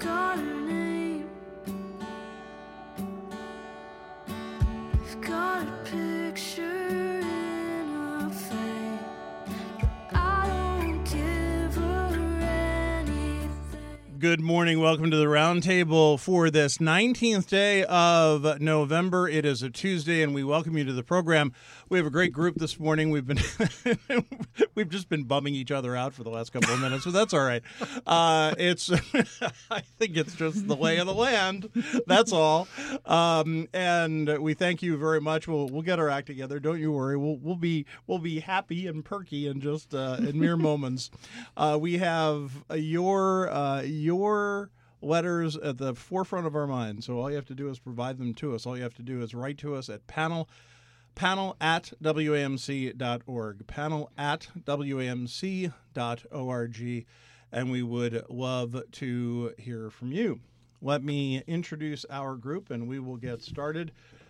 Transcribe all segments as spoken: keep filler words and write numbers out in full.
got a name. You've got a picture in a frame. I don't give her anything. Good morning. Welcome to the Roundtable for this nineteenth day of November. It is a Tuesday, and we welcome you to the program. We have a great group this morning. We've been we've just been bumming each other out for the last couple of minutes, but that's all right. Uh, it's I think it's just the lay of the land. That's all. Um, and we thank you very much. We'll we'll get our act together. Don't you worry. We'll we'll be we'll be happy and perky in just uh, in mere moments. Uh, we have uh, your uh, your letters at the forefront of our mind. So all you have to do is provide them to us. All you have to do is write to us at panel. Panel at W A M C dot org. Panel at W A M C dot org. And we would love to hear from you. Let me introduce our group, and we will get started.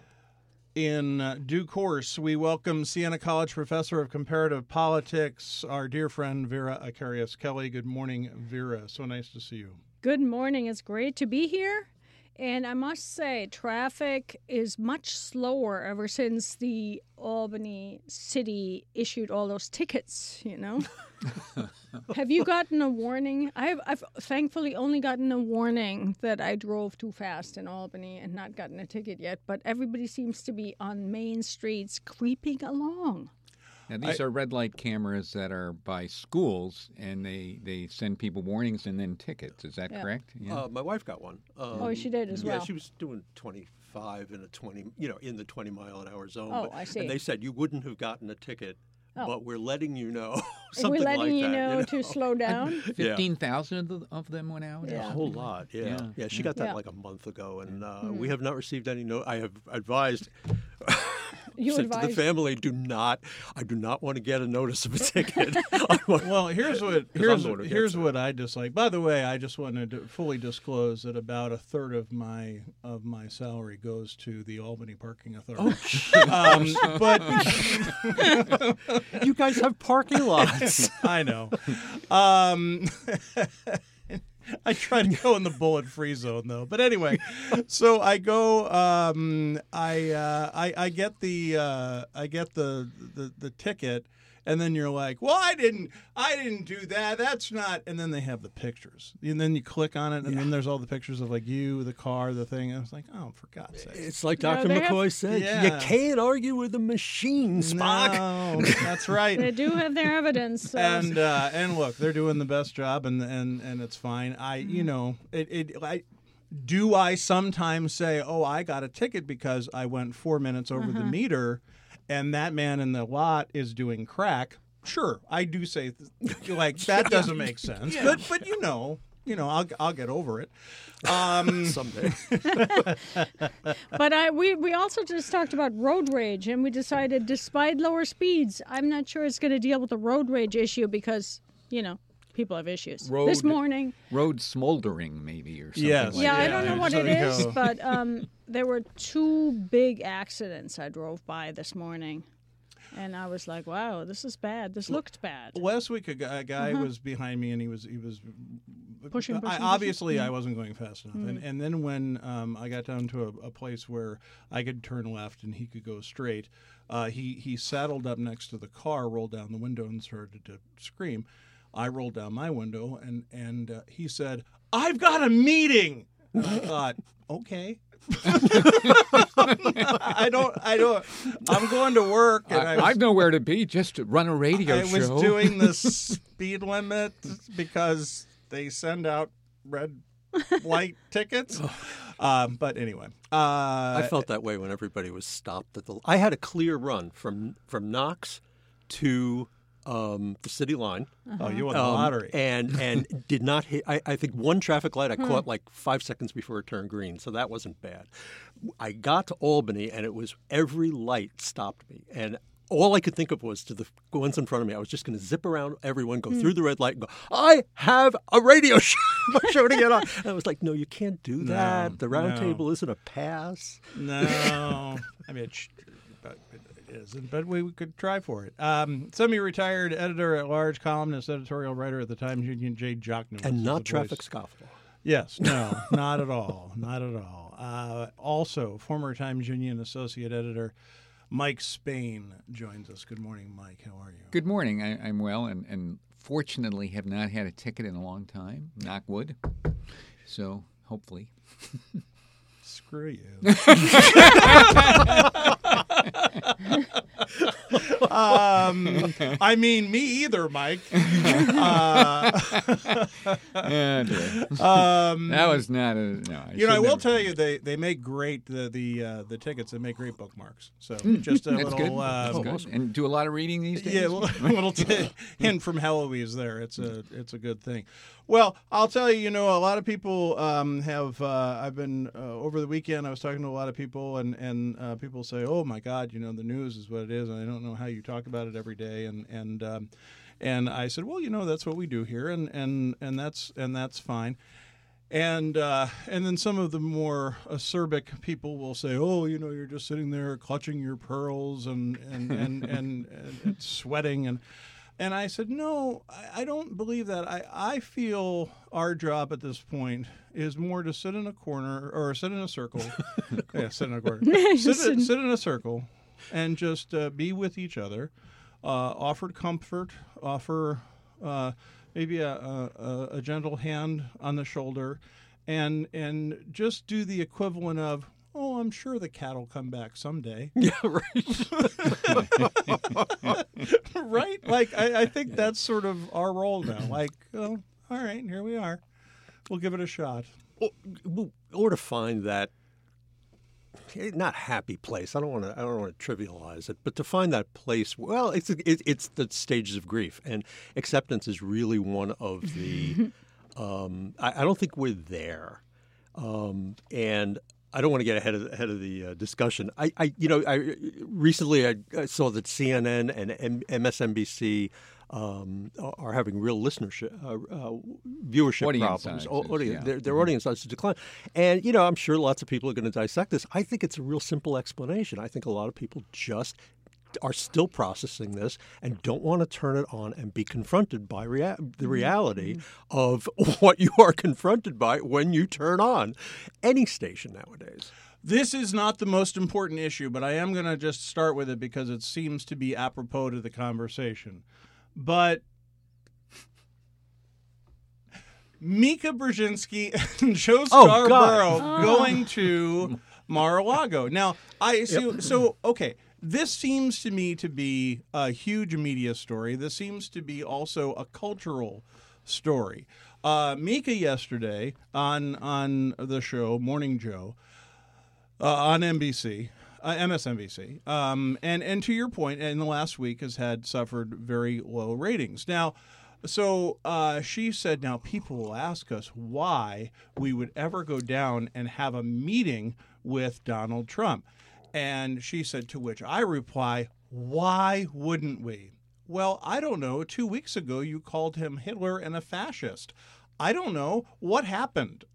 In due course, we welcome Siena College Professor of Comparative Politics, our dear friend Vera Akarius Kelly. Good morning, Vera. So nice to see you. Good morning. It's great to be here. And I must say, traffic is much slower ever since the Albany city issued all those tickets, you know? Have you gotten a warning? I've, I've thankfully only gotten a warning that I drove too fast in Albany and not gotten a ticket yet, but everybody seems to be on main streets creeping along. Now, these I, are red light cameras that are by schools, and they, they send people warnings and then tickets. Is that Yeah. correct? Yeah. Uh, my wife got one. Um, Oh, she did as yeah, well. she was doing twenty-five in a twenty, you know, in the twenty mile an hour zone. Oh, but, I see. And they said you wouldn't have gotten a ticket, Oh. but we're letting you know. We're Something letting like you that, know, you know to slow down. fifteen thousand of, the, of them went out? or Yeah. A whole something? lot, yeah. Yeah, Yeah, she yeah. got that Yeah. like a month ago, and uh, Mm. we have not received any note. I have advised. You said to the advised- family, do not. I do not want to get a notice of a ticket. Well, here's what 'Cause here's I'm the one who here's gets it. what I dislike. By the way, I just wanted to fully disclose that about a third of my of my salary goes to the Albany Parking Authority. um, but You guys have parking lots. I know. Um, I try to go in the bullet-free zone, though. But anyway, so I go. Um, I, uh, I I get the uh, I get the, the the ticket, and then you're like, "Well, I didn't I didn't do that. That's not." And then they have the pictures, and then you click on it, and then there's all the pictures of like you, the car, the thing. And I was like, "Oh, for God's sake!" It's like No, Doctor they have- McCoy said, Yeah. you can't argue with a machine, Spock. No, that's right. They do have their evidence. So. and uh, and look, they're doing the best job, and and, and it's fine. I you know it, it I do I sometimes say, oh, I got a ticket because I went four minutes over the meter, and that man in the lot is doing crack. Sure, I do say th- like that doesn't make sense, but but you know. You know, I'll I'll get over it. Um, Someday. But I we, we also just talked about road rage, and we decided, despite lower speeds, I'm not sure it's going to deal with the road rage issue because, you know, people have issues. Road- This morning, Road smoldering, maybe, or something Yes. like yeah, that. I don't know what So it you is, go. but um, there were two big accidents I drove by this morning. And I was like, wow, this is bad. This looked bad. Last week, a guy, a guy was behind me, and he was he was Pushing, I, pushing, obviously, pushing? I wasn't going fast enough, and and then when um, I got down to a, a place where I could turn left and he could go straight, uh, he he saddled up next to the car, rolled down the window, and started to scream. I rolled down my window, and and uh, he said, "I've got a meeting." And I thought, okay. I don't. I don't. I'm going to work, and I, I, was, I've nowhere to be, just to run a radio I show. was doing the speed limit because they send out red light tickets. Um, but anyway, uh, I felt that way when everybody was stopped at the. I had a clear run from from Knox to um, the city line. oh, you won the um, lottery. and and did not hit. I, I think one traffic light I Hmm. caught like five seconds before it turned green, so that wasn't bad. I got to Albany, and it was every light stopped me, and all I could think of was to the ones in front of me. I was just going to zip around everyone, go through the red light, and go, I have a radio show, show to get on. And I was like, no, you can't do that. No, the round no. table isn't a pass. No, I mean, it, sh- but it isn't. But we, we could try for it. Um, semi-retired editor at large, columnist, editorial writer at the Times Union, Jay Jockney. And not traffic scofflaw. Yes, no, not at all, not at all. Uh, also, former Times Union associate editor Mike Spain joins us. Good morning, Mike. How are you? Good morning. I, I'm well, and, and fortunately have not had a ticket in a long time. Knock wood. So hopefully. Screw you. um, I mean, me either, Mike. Uh, Yeah, dear. um, That was not a no. I you know, I should will never- tell you they, they make great the the uh, the tickets. They make great bookmarks. So just a That's little good. uh, That's good. And do a lot of reading these days. yeah, well, a little t- hint from Heloise there. It's a it's a good thing. Well, I'll tell you, you know, a lot of people um, have. Uh, I've been uh, over the weekend. I was talking to a lot of people, and and uh, people say, "Oh my God, you know, the news is what it is." And I don't know how you talk about it every day. And and um, and I said, "Well, you know, that's what we do here, and and and that's and that's fine." And uh, and then some of the more acerbic people will say, "Oh, you know, you're just sitting there clutching your pearls and and and, and, and, and sweating." And and I said, "No, I, I don't believe that. I, I feel our job at this point is more to sit in a corner or sit in a circle. yeah, sit in a corner. sit, Sit in, in- sit in a circle and just uh, be with each other. Uh, offer comfort. Offer." Uh, Maybe a, a, a gentle hand on the shoulder, and and just do the equivalent of, oh, I'm sure the cat will come back someday. Yeah, right. Right? Like, I, I think that's sort of our role now. Like, oh, all right, here we are. We'll give it a shot. or, or to find that not happy place. I don't want to. I don't want to trivialize it, but to find that place. Well, it's it, it's the stages of grief, and acceptance is really one of the. um, I, I don't think we're there, um, and I don't want to get ahead of ahead of the uh, discussion. I, I, you know, I recently I, I saw that C N N and M- MSNBC. Um, are having real listenership, uh, uh, viewership Audience problems. sizes, Au- audience, yeah. Their, their audience sizes decline. And, you know, I'm sure lots of people are going to dissect this. I think it's a real simple explanation. I think a lot of people just are still processing this and don't want to turn it on and be confronted by rea- the reality of what you are confronted by when you turn on any station nowadays. This is not the most important issue, but I am going to just start with it because it seems to be apropos to the conversation. But Mika Brzezinski and Joe Oh, Scarborough God. going to Mar-a-Lago. Now, I see. So, okay, this seems to me to be a huge media story. This seems to be also a cultural story. Uh, Mika yesterday on on the show Morning Joe uh, on N B C. Uh, M S N B C, um, and and to your point, in the last week has had suffered very low ratings. Now, so uh, she said, now people will ask us why we would ever go down and have a meeting with Donald Trump, and she said, to which I reply, why wouldn't we? Well, I don't know. Two weeks ago, you called him Hitler and a fascist. I don't know what happened.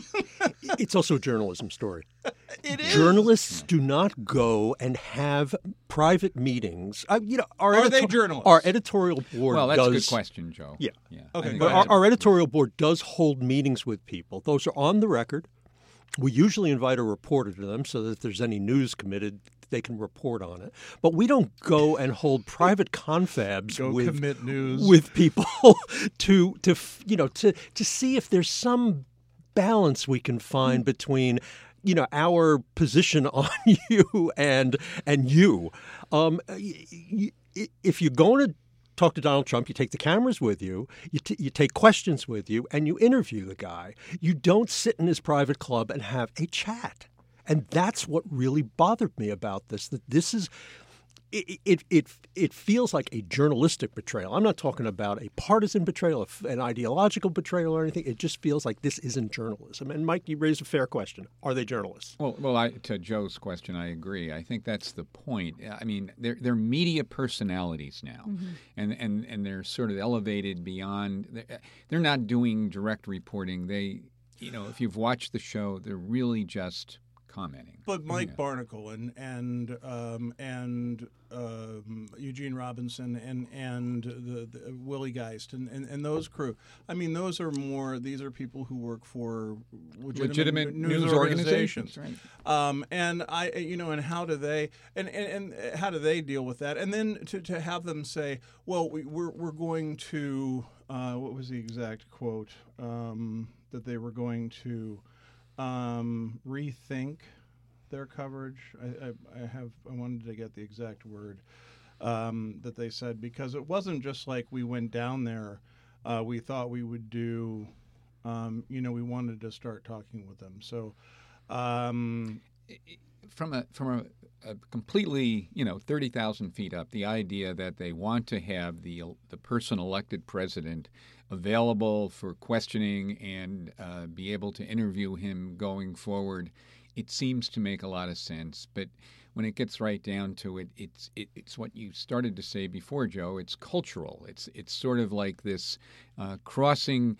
It's also a journalism story. It is. Journalists do not go and have private meetings. Uh, you know, our Are they edito- journalists? Our editorial board Well, that's does. a good question, Joe. Yeah. yeah. Okay, I think go But ahead. our, our editorial board does hold meetings with people. Those are on the record. We usually invite a reporter to them so that if there's any news committed, they can report on it. But we don't go and hold private confabs Go with commit news. with people to to you know to to see if there's some balance we can find between you know our position on you and and you. Um, y- y- if you're going to talk to Donald Trump, you take the cameras with you, you, t- you take questions with you, and you interview the guy. You don't sit in his private club and have a chat. And that's what really bothered me about this, that this is it, it, it, it feels like a journalistic betrayal. I'm not talking about a partisan betrayal, an ideological betrayal or anything. It just feels like this isn't journalism. And Mike, you raised a fair question. Are they journalists? Well, well, I, to Joe's question, I agree. I think that's the point. I mean, they're they're media personalities now, Mm-hmm. and, and and they're sort of elevated beyond. They're, they're not doing direct reporting. They, you know, if you've watched the show, they're really just commenting. But Mike Yeah. Barnacle and and um, and um, Eugene Robinson and and the, the Willie Geist and, and, and those crew. I mean, those are more. These are people who work for legitimate, Legitimate news, news organizations. organizations, right. Um, and I, you know, and how do they and, and, and how do they deal with that? And then to, to have them say, well, we, we're we're going to uh, what was the exact quote um, that they were going to um, rethink their coverage. I, I, I have. I wanted to get the exact word um, that they said, because it wasn't just like we went down there. Uh, we thought we would do. Um, you know, we wanted to start talking with them. So, um, From a from a, a completely, you know, thirty thousand feet up, the idea that they want to have the the person elected president available for questioning and uh, be able to interview him going forward, it seems to make a lot of sense. But when it gets right down to it, it's it, it's what you started to say before, Joe. It's cultural. It's it's sort of like this uh, crossing.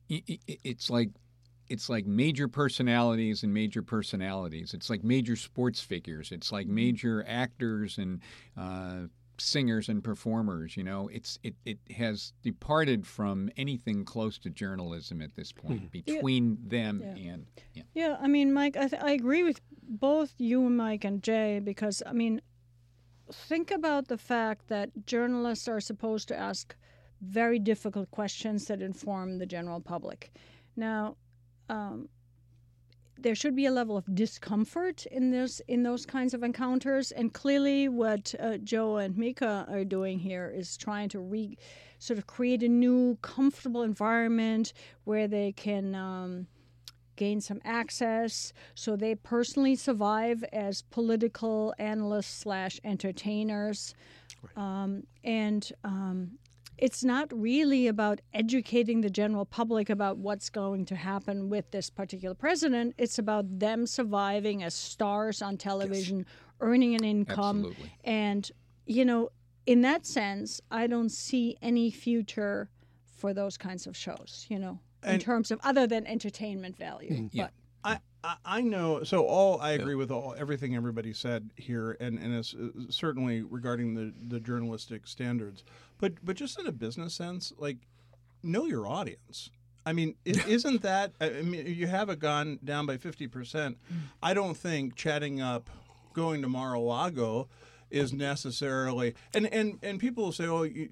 It's like it's like major personalities and major personalities. It's like major sports figures. It's like major actors and uh, singers and performers. You know, it's it, it has departed from anything close to journalism at this point between them Yeah. and yeah. Yeah, I mean, Mike, I, th- I agree with both you, Mike, and Jay, because, I mean, think about the fact that journalists are supposed to ask very difficult questions that inform the general public. Now, um, there should be a level of discomfort in this in those kinds of encounters, and clearly what uh, Joe and Mika are doing here is trying to re, sort of create a new comfortable environment where they can um, gain some access, so they personally survive as political analysts slash entertainers, um, and um, it's not really about educating the general public about what's going to happen with this particular president. It's about them surviving as stars on television, earning an income. Absolutely. And, you know, in that sense, I don't see any future for those kinds of shows, you know, in And- terms of other than entertainment value. Yeah. But I, I I know. So all I agree with all everything everybody said here, and and it's uh, certainly regarding the, the journalistic standards. But but just in a business sense, like, know your audience. I mean, is, isn't that? I mean, you have it gone down by fifty percent. I don't think chatting up, going to Mar-a-Lago, is necessarily. And and and people will say, oh, you,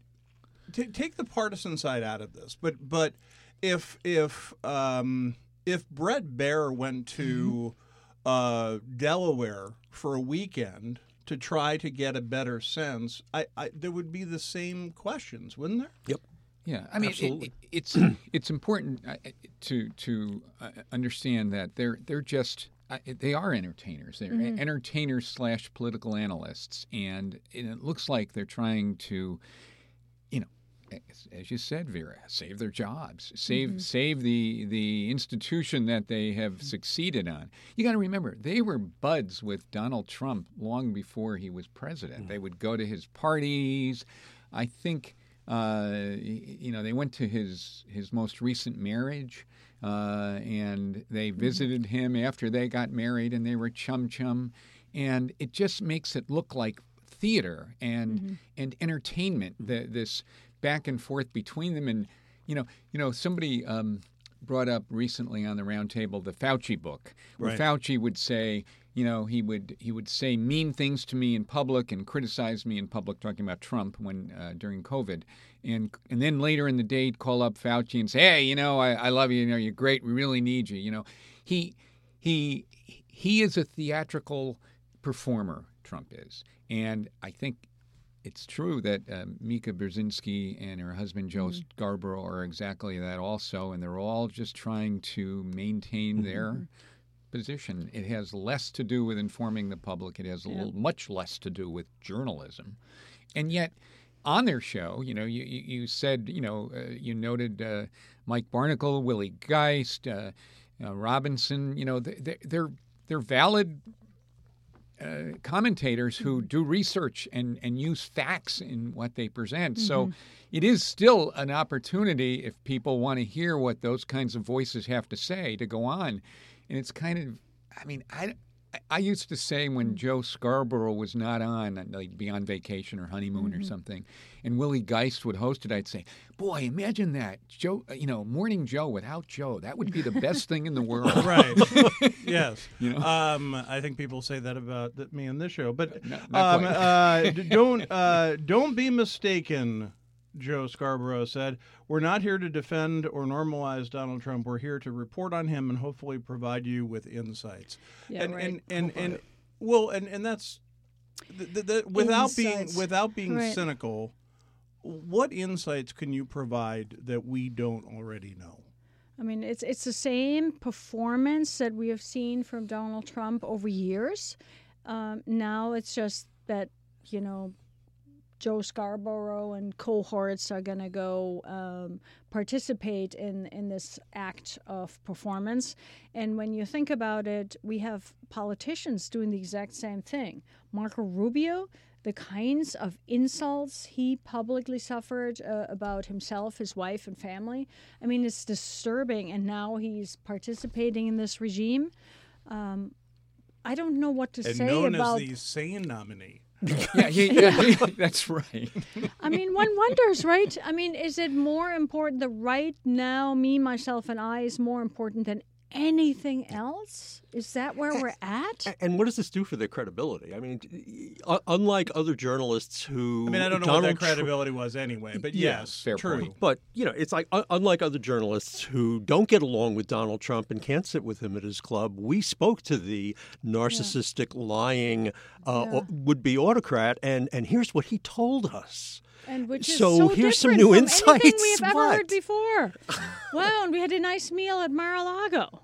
t- take the partisan side out of this. But but if if um, if Brett Baer went to uh, Delaware for a weekend to try to get a better sense, I, I there would be the same questions, wouldn't there? Yep. Yeah, I mean, it, Absolutely. it, it's it's important uh, to to uh, understand that they're they're just uh, they are entertainers. They're entertainers slash political analysts, and it looks like they're trying to, you know, as, as you said, Vera, save their jobs, save save the the institution that they have succeeded on. You got to remember, they were buds with Donald Trump long before he was president. They would go to his parties. I think. Uh, you know, they went to his his most recent marriage, uh, and they visited him after they got married, and they were chum chum, and it just makes it look like theater and and entertainment. The, this back and forth between them, and you know, you know, somebody um, brought up recently on the round table the Fauci book, where Right. Fauci would say. You know, he would he would say mean things to me in public and criticize me in public, talking about Trump when uh, during COVID, and and then later in the day he'd call up Fauci and say, hey, you know, I, I love you, you know, you're great, we really need you. You know, he he he is a theatrical performer. Trump is, and I think it's true that uh, Mika Brzezinski and her husband Joe Scarborough are exactly that also, and they're all just trying to maintain their position. It has less to do with informing the public. It has a little, much less to do with journalism. And yet, on their show, you know, you, you, you said, you know, uh, you noted uh, Mike Barnacle, Willie Geist, uh, uh, Robinson, you know, they, they're, they're valid uh, commentators who do research and, and use facts in what they present. So it is still an opportunity if people want to hear what those kinds of voices have to say to go on. And it's kind of, I mean, I, I used to say when Joe Scarborough was not on, like be on vacation or honeymoon mm-hmm. or something, and Willie Geist would host it, I'd say, boy, imagine that. Joe, you know, Morning Joe without Joe. That would be the best thing in the world. Right. Yes. You know? um, I think people say that about th- me on this show. But not, not um, uh, d- don't, uh, don't be mistaken, Joe Scarborough said. We're not here to defend or normalize Donald Trump. We're here to report on him and hopefully provide you with insights. Yeah, and, right. and, and, and, and well, and, and that's the, the, the, without Insights. being without being Right. cynical. What insights can you provide that we don't already know? I mean, it's it's the same performance that we have seen from Donald Trump over years. Um, now it's just that, you know, Joe Scarborough and cohorts are going to go um, participate in, in this act of performance. And when you think about it, we have politicians doing the exact same thing. Marco Rubio, the kinds of insults he publicly suffered uh, about himself, his wife, and family. I mean, it's disturbing. And now he's participating in this regime. Um, I don't know what to And say known about. as the sane nominee. yeah, he, yeah he, that's right. I mean, one wonders, right? I mean, is it more important? The right now, me, myself, and I is more important than anything else? Is that where we're at? And what does this do for their credibility? I mean, uh, unlike other journalists who... I mean, I don't know Donald what that Tr- credibility was anyway, but Yeah, yes, fair true. point. But, you know, it's like, uh, unlike other journalists who don't get along with Donald Trump and can't sit with him at his club, we spoke to the narcissistic, lying, uh, Yeah. would-be autocrat, and, and here's what he told us. And which is So so, here's some different new from insights. anything we've ever What? heard before. Wow, and we had a nice meal at Mar-a-Lago.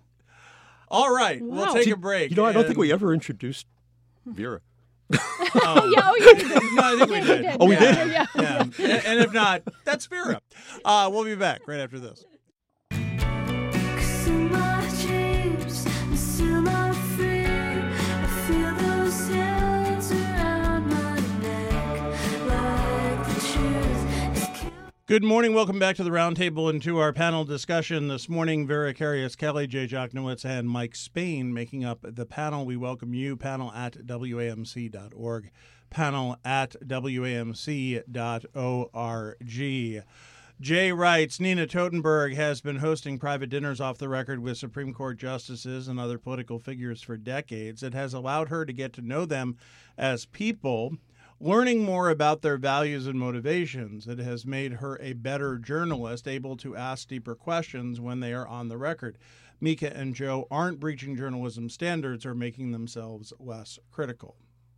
All right, we'll Wow. take Do- a break. You know, I don't think and- we ever introduced Vera. um, Oh, yeah, oh, yeah, we did. No, I think we Yeah, we did. did. Oh, we yeah, did? Yeah, Yeah. yeah. And, and if not, that's Vera. Uh, we'll be back right after this. 'Cause in my dreams, I'm still not free. I feel those hands around my neck, like the truth is killing. Good morning. Welcome back to the Roundtable and to our panel discussion this morning. Vera Carius Kelly, Jay Jochnowitz, and Mike Spain making up the panel. We welcome you, panel at W A M C dot org, panel at W A M C dot org. Jay writes, Nina Totenberg has been hosting private dinners off the record with Supreme Court justices and other political figures for decades. It has allowed her to get to know them as people, learning more about their values and motivations. It has made her a better journalist, able to ask deeper questions when they are on the record. Mika and Joe aren't breaching journalism standards or making themselves less critical.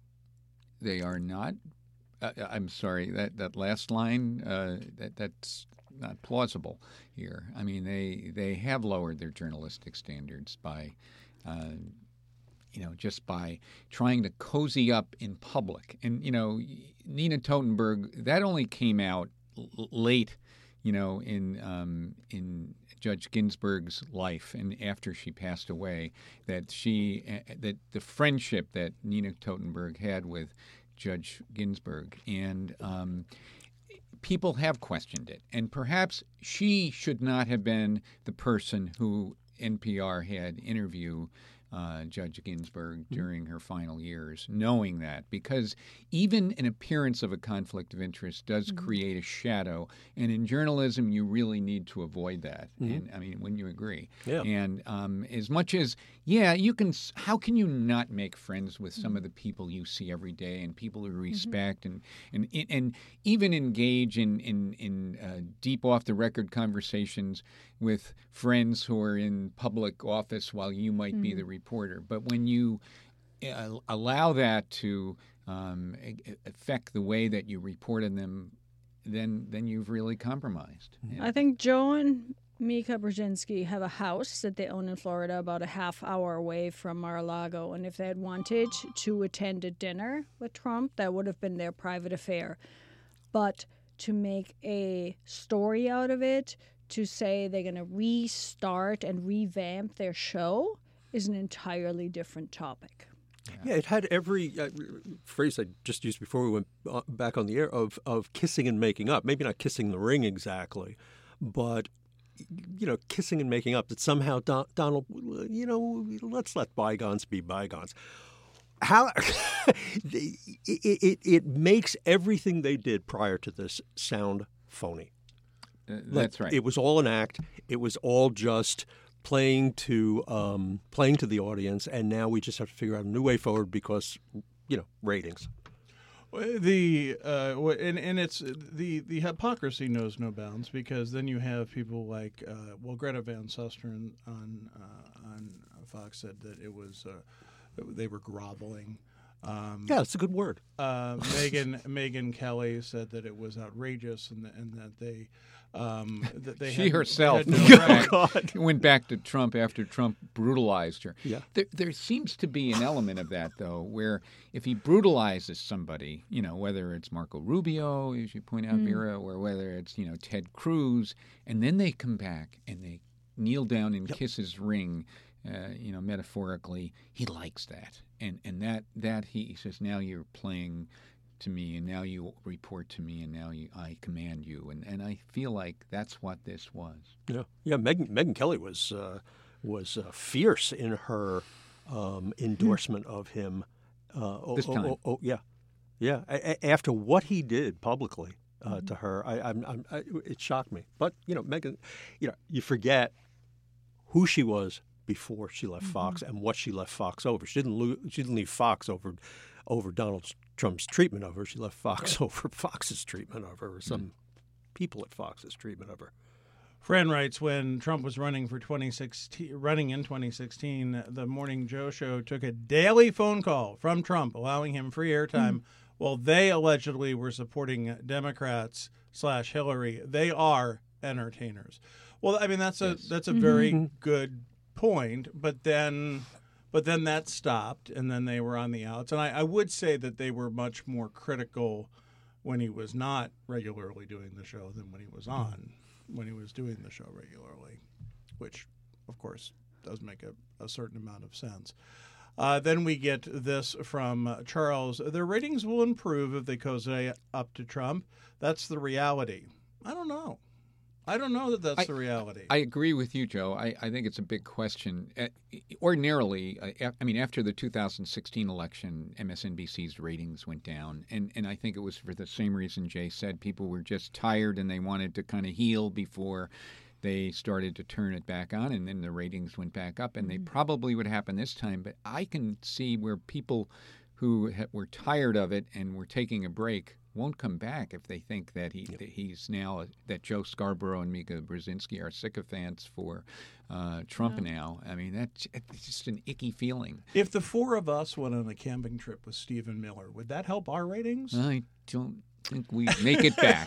They are not. Uh, I'm sorry, that, that last line, uh, that that's not plausible here. I mean, they they have lowered their journalistic standards by, uh, you know, just by trying to cozy up in public. And, you know, Nina Totenberg, that only came out l- late, you know, in um, in Judge Ginsburg's life and after she passed away, that she uh, that the friendship that Nina Totenberg had with Judge Ginsburg, and um, people have questioned it. And perhaps she should not have been the person who N P R had interview uh, Judge Ginsburg during her final years, knowing that, because even an appearance of a conflict of interest does Mm-hmm. create a shadow, and in journalism you really need to avoid that. Mhm. And I mean, wouldn't you agree? Yeah. And um, as much as, yeah, you can, s- how can you not make friends with some of the people you see every day and people you respect and, and, and even engage in, in, in uh, deep off the record conversations with friends who are in public office while you might be the reporter. But when you uh, allow that to um, a- a- affect the way that you report on them, then then you've really compromised. Yeah. I think Joe and Mika Brzezinski have a house that they own in Florida about a half hour away from Mar-a-Lago. And if they had wanted to attend a dinner with Trump, that would have been their private affair. But to make a story out of it, to say they're going to restart and revamp their show, is an entirely different topic. Yeah, it had every uh, phrase I just used before we went uh, back on the air of, of kissing and making up. Maybe not kissing the ring exactly, but you know, kissing and making up, that somehow Don, Donald, you know, let's let bygones be bygones. How it, it, it makes everything they did prior to this sound phony. Uh, that's Like, right. It was all an act. It was all just playing to um, playing to the audience, and now we just have to figure out a new way forward because, you know, ratings. The uh, w- and and it's the the hypocrisy knows no bounds, because then you have people like uh, well, Greta Van Susteren on uh, on Fox said that it was uh, they were groveling. Um, Yeah, it's a good word. uh, Megan Megan Kelly said that it was outrageous, and and that they um, that they She had, herself had no went right- back, went back to Trump after Trump brutalized her. Yeah. There, there seems to be an element of that, though, where if he brutalizes somebody, you know, whether it's Marco Rubio, as you point out, Vera, or whether it's, you know, Ted Cruz, and then they come back and they kneel down and kiss his ring, uh, you know, metaphorically, he likes that. And and that, that he, he says, now you're playing to me, and now you report to me, and now you, I command you. And, and I feel like that's what this was. Yeah, yeah. Megan Megan Kelly was uh, was uh, fierce in her um, endorsement of him. Uh, oh, This oh, time. oh, oh, yeah, yeah. A- a- after what he did publicly uh, to her, I, I'm, I'm, I, it shocked me. But you know, Megan, you know, you forget who she was before she left Fox and what she left Fox over. She didn't lo- she didn't leave Fox over over Donald Trump's treatment of her. She left Fox over Fox's treatment of her, or some people at Fox's treatment of her. Fran writes, when Trump was running for twenty sixteen, running in twenty sixteen, the Morning Joe show took a daily phone call from Trump, allowing him free airtime, while they allegedly were supporting Democrats slash Hillary. They are entertainers. Well, I mean, that's a Yes. that's a very good point, but then but then that stopped, and then they were on the outs. And I, I would say that they were much more critical when he was not regularly doing the show than when he was on, when he was doing the show regularly, which, of course, does make a, a certain amount of sense. Uh, then we get this from uh, Charles. Their ratings will improve if they cozy up to Trump. That's the reality. I don't know. I don't know that that's I- the reality. I agree with you, Joe. I, I think it's a big question. Uh, ordinarily, uh, I mean, after the two thousand sixteen election, M S N B C's ratings went down. And, and I think it was for the same reason Jay said. People were just tired and they wanted to kind of heal before they started to turn it back on. And then the ratings went back up. And they probably would happen this time. But I can see where people who ha- were tired of it and were taking a break won't come back if they think that he that he's now that Joe Scarborough and Mika Brzezinski are sycophants for uh, Trump now. I mean, that's it's just an icky feeling. If the four of us went on a camping trip with Stephen Miller, would that help our ratings? I don't think we make it back.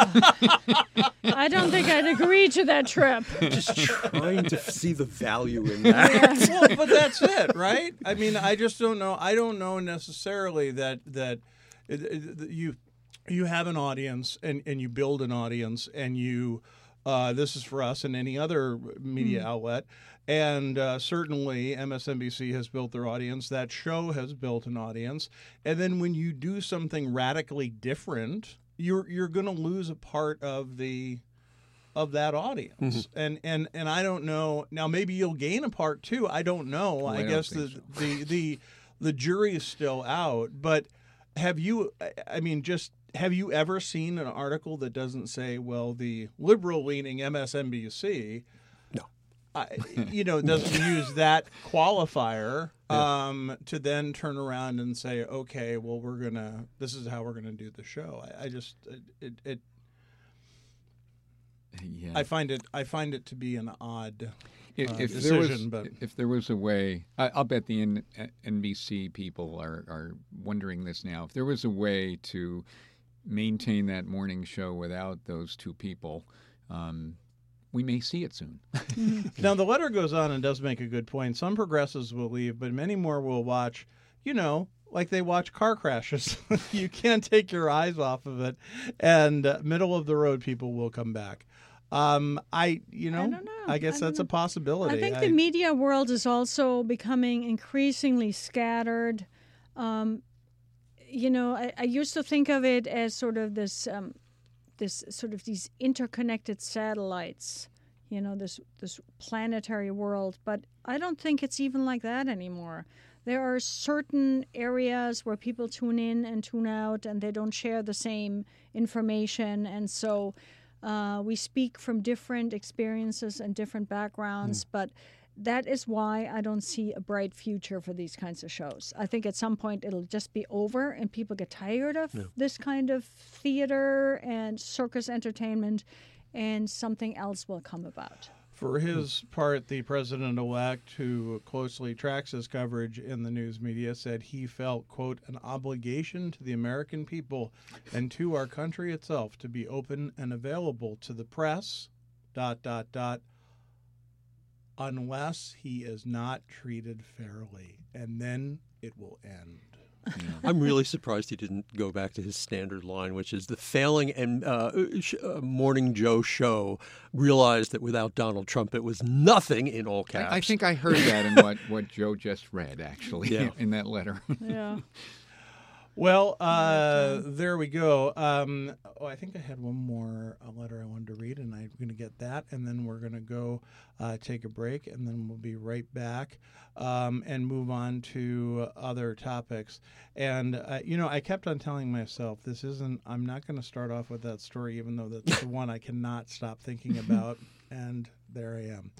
I don't think I'd agree to that trip. Just trying to see the value in that. Well, but that's it, right? I mean, I just don't know. I don't know necessarily that that it, it, you you have an audience and, and you build an audience and you uh, this is for us and any other media outlet. And uh, certainly M S N B C has built their audience. That show has built an audience. And then when you do something radically different, you're you're going to lose a part of the of that audience. And, and and I don't know. Now maybe you'll gain a part too. I don't know. I I don't guess think the, so. the the the jury is still out. But have you? I- I mean, just have you ever seen an article that doesn't say, well, the liberal leaning M S N B C? No. I, you know, doesn't use that qualifier um, to then turn around and say, okay, well, we're gonna. This is how we're gonna do the show. I, I just it, it Yeah. I find it I find it to be an odd If, uh, if there was, decision, but if there was a way, I, I'll bet the N, NBC people are, are wondering this now. If there was a way to maintain that morning show without those two people, um, we may see it soon. now the letter goes on and does make a good point. Some progressives will leave, but many more will watch. You know, like they watch car crashes. You can't take your eyes off of it, and uh, middle of the road people will come back. Um, I, you know, I don't know. I guess I that's don't a possibility. I think the media world is also becoming increasingly scattered. Um, you know, I, I used to think of it as sort of this, um, this sort of these interconnected satellites. you know, this this planetary world. But I don't think it's even like that anymore. There are certain areas where people tune in and tune out, and they don't share the same information. And so uh, we speak from different experiences and different backgrounds. Mm. But that is why I don't see a bright future for these kinds of shows. I think at some point it'll just be over, and people get tired of yeah. this kind of theater and circus entertainment, and something else will come about. For his part, the president-elect, who closely tracks his coverage in the news media, said he felt, quote, an obligation to the American people and to our country itself to be open and available to the press, dot, dot, dot, unless he is not treated fairly. And then it will end. Yeah. I'm really surprised he didn't go back to his standard line, which is the failing and uh, sh- uh, Morning Joe show realized that without Donald Trump, it was nothing in all caps. I, I think I heard that in what, what Joe just read, actually, yeah. in that letter. Yeah. Well, uh, there we go. Um, oh, I think I had one more uh, letter I wanted to read, and I'm going to get that, and then we're going to go uh, take a break, and then we'll be right back um, and move on to other topics. And, uh, you know, I kept on telling myself, this isn't, I'm not going to start off with that story, even though that's the one I cannot stop thinking about, and there I am.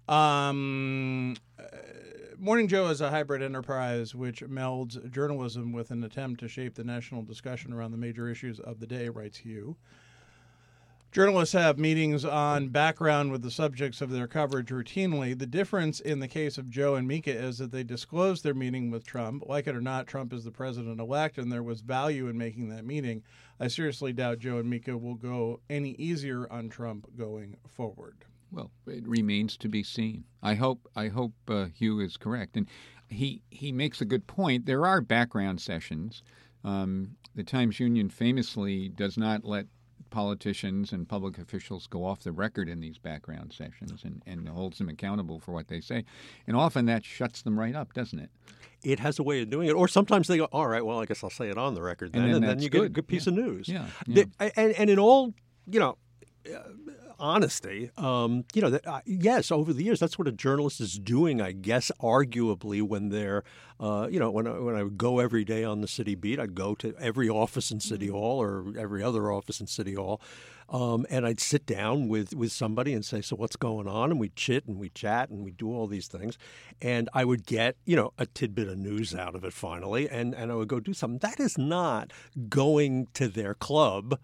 Um, uh, Morning Joe is a hybrid enterprise which melds journalism with an attempt to shape the national discussion around the major issues of the day, writes Hugh. Journalists have meetings on background with the subjects of their coverage routinely. The difference in the case of Joe and Mika is that they disclosed their meeting with Trump. Like it or not, Trump is the president-elect, and there was value in making that meeting. I seriously doubt Joe and Mika will go any easier on Trump going forward. Well, it remains to be seen. I hope I hope uh, Hugh is correct. And he, he makes a good point. There are background sessions. Um, the Times Union famously does not let politicians and public officials go off the record in these background sessions and, and holds them accountable for what they say. And often that shuts them right up, doesn't it? It has a way of doing it. Or sometimes they go, all right, well, I guess I'll say it on the record then. And then, and that's then you good. get a good piece yeah. of news. Yeah. yeah. The, and, and in all, you know, uh, honesty, um, you know, that, uh, yes, over the years, that's what a journalist is doing, I guess, arguably, when they're, uh, you know, when I, when I would go every day on the city beat, I'd go to every office in City Hall or every other office in City Hall, um, and I'd sit down with, with somebody and say, so what's going on? And we'd chit and we'd chat and we'd do all these things. And I would get, you know, a tidbit of news out of it finally, and, and I would go do something. That is not going to their club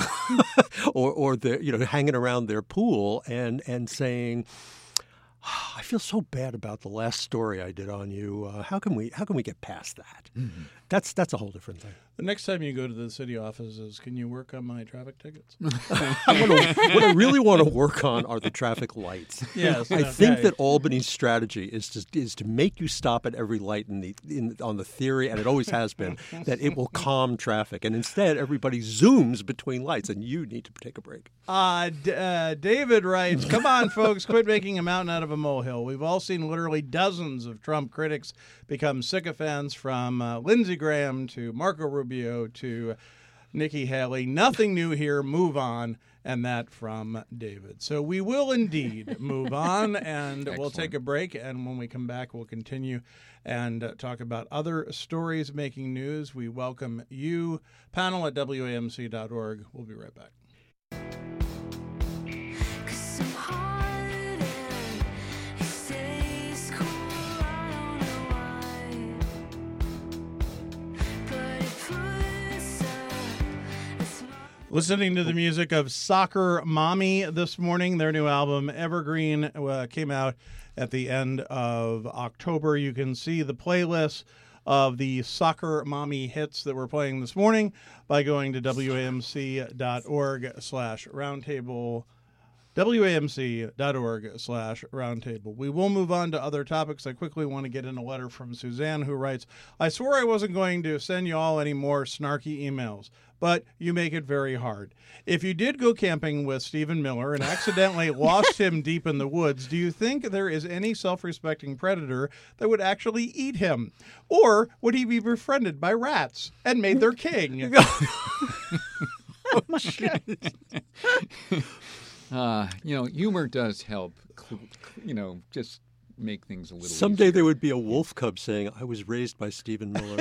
or or the you know hanging around their pool and and saying, oh, I feel so bad about the last story I did on you. Uh, how can we how can we get past that? Mm-hmm. That's that's a whole different thing. The next time you go to the city offices, can you work on my traffic tickets? I'm gonna, what I really want to work on are the traffic lights. Yes, I okay. think that Albany's strategy is to is to make you stop at every light in the in, on the theory, and it always has been, that it will calm traffic. And instead, everybody zooms between lights, and you need to take a break. Uh, D- uh, David writes, come on, folks, quit making a mountain out of a molehill. We've all seen literally dozens of Trump critics become sycophants, from uh, Lindsey Graham to Marco Rubio to Nikki Haley. Nothing new here. Move on. And that from David. So we will indeed move on, and we'll take a break. And when we come back, we'll continue and uh, talk about other stories making news. We welcome you. Panel at W A M C dot org. We'll be right back. Listening to the music of Soccer Mommy this morning. Their new album, Evergreen, uh, came out at the end of October. You can see the playlist of the Soccer Mommy hits that we're playing this morning by going to W A M C dot org slash roundtable. W A M C dot org slash roundtable. We will move on to other topics. I quickly want to get in a letter from Suzanne, who writes, I swore I wasn't going to send you all any more snarky emails, but you make it very hard. If you did go camping with Stephen Miller and accidentally lost him deep in the woods, do you think there is any self-respecting predator that would actually eat him? Or would he be befriended by rats and made their king? Oh, my God. Uh, You know, humor does help, you know, just make things a little Someday easier. there would be a wolf cub saying, I was raised by Stephen Miller.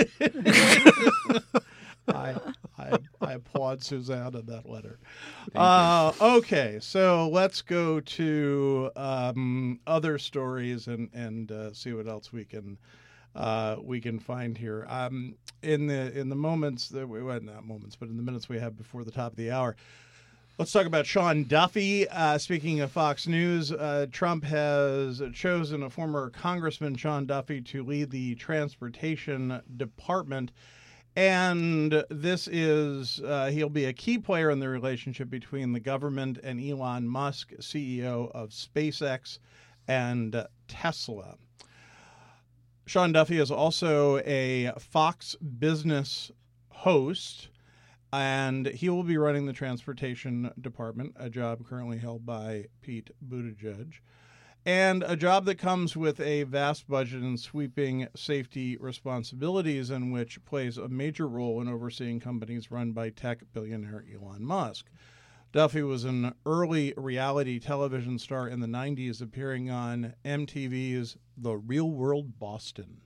I, I I applaud Suzanne in that letter. Uh, okay, so let's go to um, other stories and and uh, see what else we can uh, we can find here. Um, in the in the moments that we well, not moments, but in the minutes we have before the top of the hour. Let's talk about Sean Duffy. Uh, speaking of Fox News, uh, Trump has chosen a former Congressman, Sean Duffy, to lead the Transportation Department. And this is, uh, he'll be a key player in the relationship between the government and Elon Musk, C E O of SpaceX and Tesla. Sean Duffy is also a Fox Business host, and he will be running the Transportation Department, a job currently held by Pete Buttigieg, and a job that comes with a vast budget and sweeping safety responsibilities, and which plays a major role in overseeing companies run by tech billionaire Elon Musk. Duffy was an early reality television star in the nineties, appearing on M T V's The Real World Boston,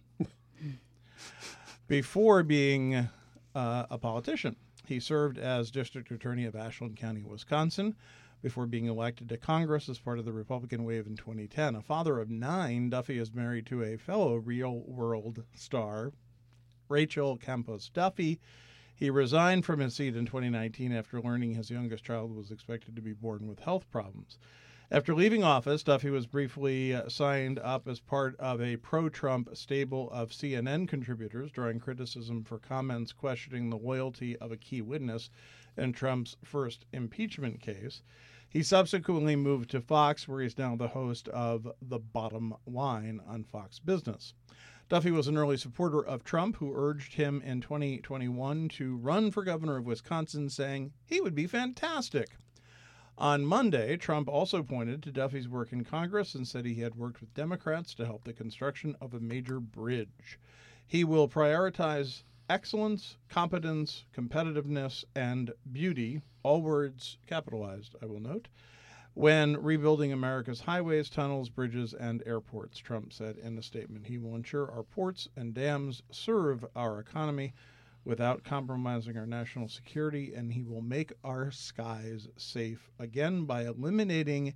before being uh, a politician. He served as district attorney of Ashland County, Wisconsin, before being elected to Congress as part of the Republican wave in twenty ten. A father of nine, Duffy is married to a fellow Real World star, Rachel Campos Duffy. He resigned from his seat in twenty nineteen after learning his youngest child was expected to be born with health problems. After leaving office, Duffy was briefly uh, signed up as part of a pro-Trump stable of C N N contributors, drawing criticism for comments questioning the loyalty of a key witness in Trump's first impeachment case. He subsequently moved to Fox, where he's now the host of The Bottom Line on Fox Business. Duffy was an early supporter of Trump, who urged him in twenty twenty-one to run for governor of Wisconsin, saying he would be fantastic. On Monday, Trump also pointed to Duffy's work in Congress and said he had worked with Democrats to help the construction of a major bridge. He will prioritize excellence, competence, competitiveness, and beauty, all words capitalized, I will note, when rebuilding America's highways, tunnels, bridges, and airports, Trump said in a statement. He will ensure our ports and dams serve our economy without compromising our national security, and he will make our skies safe again by eliminating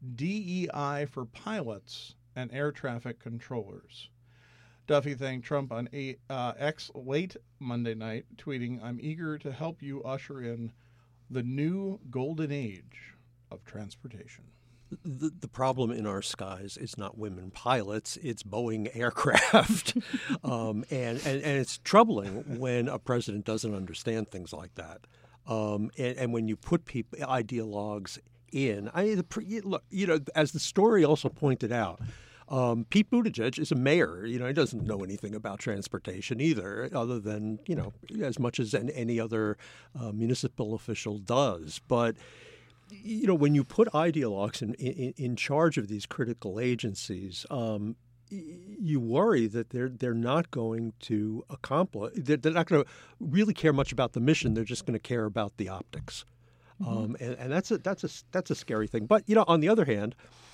D E I for pilots and air traffic controllers. Duffy thanked Trump on a, uh, X late Monday night, tweeting, "I'm eager to help you usher in the new golden age of transportation." The, the problem in our skies is not women pilots, it's Boeing aircraft. um, and, and, and it's troubling when a president doesn't understand things like that. Um, and, and when you put people, ideologues in, I mean, the, look, you know, as the story also pointed out, Um, Pete Buttigieg is a mayor. You know, he doesn't know anything about transportation either, other than, you know, as much as any other uh, municipal official does. But, you know, when you put ideologues in, in, in charge of these critical agencies, um, you worry that they're they're not going to accomplish, they're, they're not going to really care much about the mission. They're just going to care about the optics. Mm-hmm. Um, and, and that's a, that's a, that's a scary thing. But, you know, on the other hand,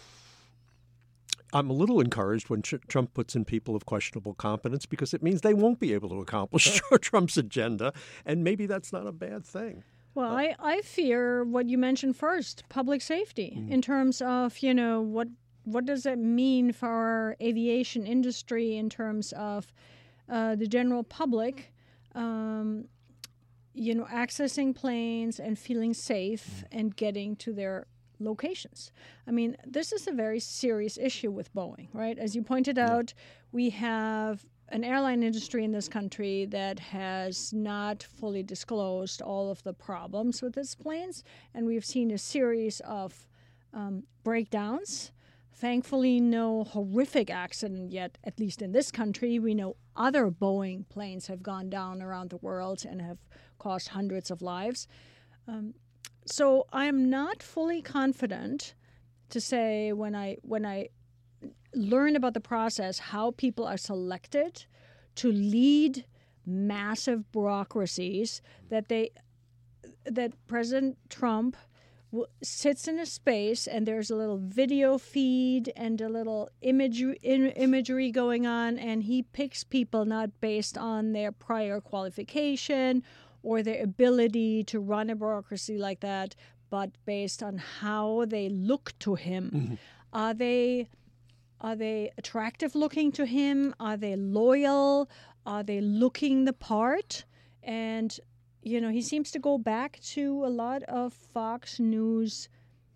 I'm a little encouraged when Tr- Trump puts in people of questionable competence, because it means they won't be able to accomplish Trump's agenda, and maybe that's not a bad thing. Well, I, I fear what you mentioned first, public safety, mm. in terms of, you know, what what does it mean for our aviation industry in terms of uh, the general public, um, you know, accessing planes and feeling safe mm. and getting to their locations. I mean, this is a very serious issue with Boeing, right? As you pointed out, yeah. we have an airline industry in this country that has not fully disclosed all of the problems with its planes, and we've seen a series of um, breakdowns. Thankfully, no horrific accident yet, at least in this country. We know other Boeing planes have gone down around the world and have cost hundreds of lives. Um, So I am not fully confident to say when I when I learn about the process how people are selected to lead massive bureaucracies that they that President Trump w- sits in a space and there's a little video feed and a little imagery, in, imagery going on, and he picks people not based on their prior qualification or their ability to run a bureaucracy like that, but based on how they look to him. Mm-hmm. Are they are they attractive looking to him? Are they loyal? Are they looking the part? And you know, he seems to go back to a lot of Fox News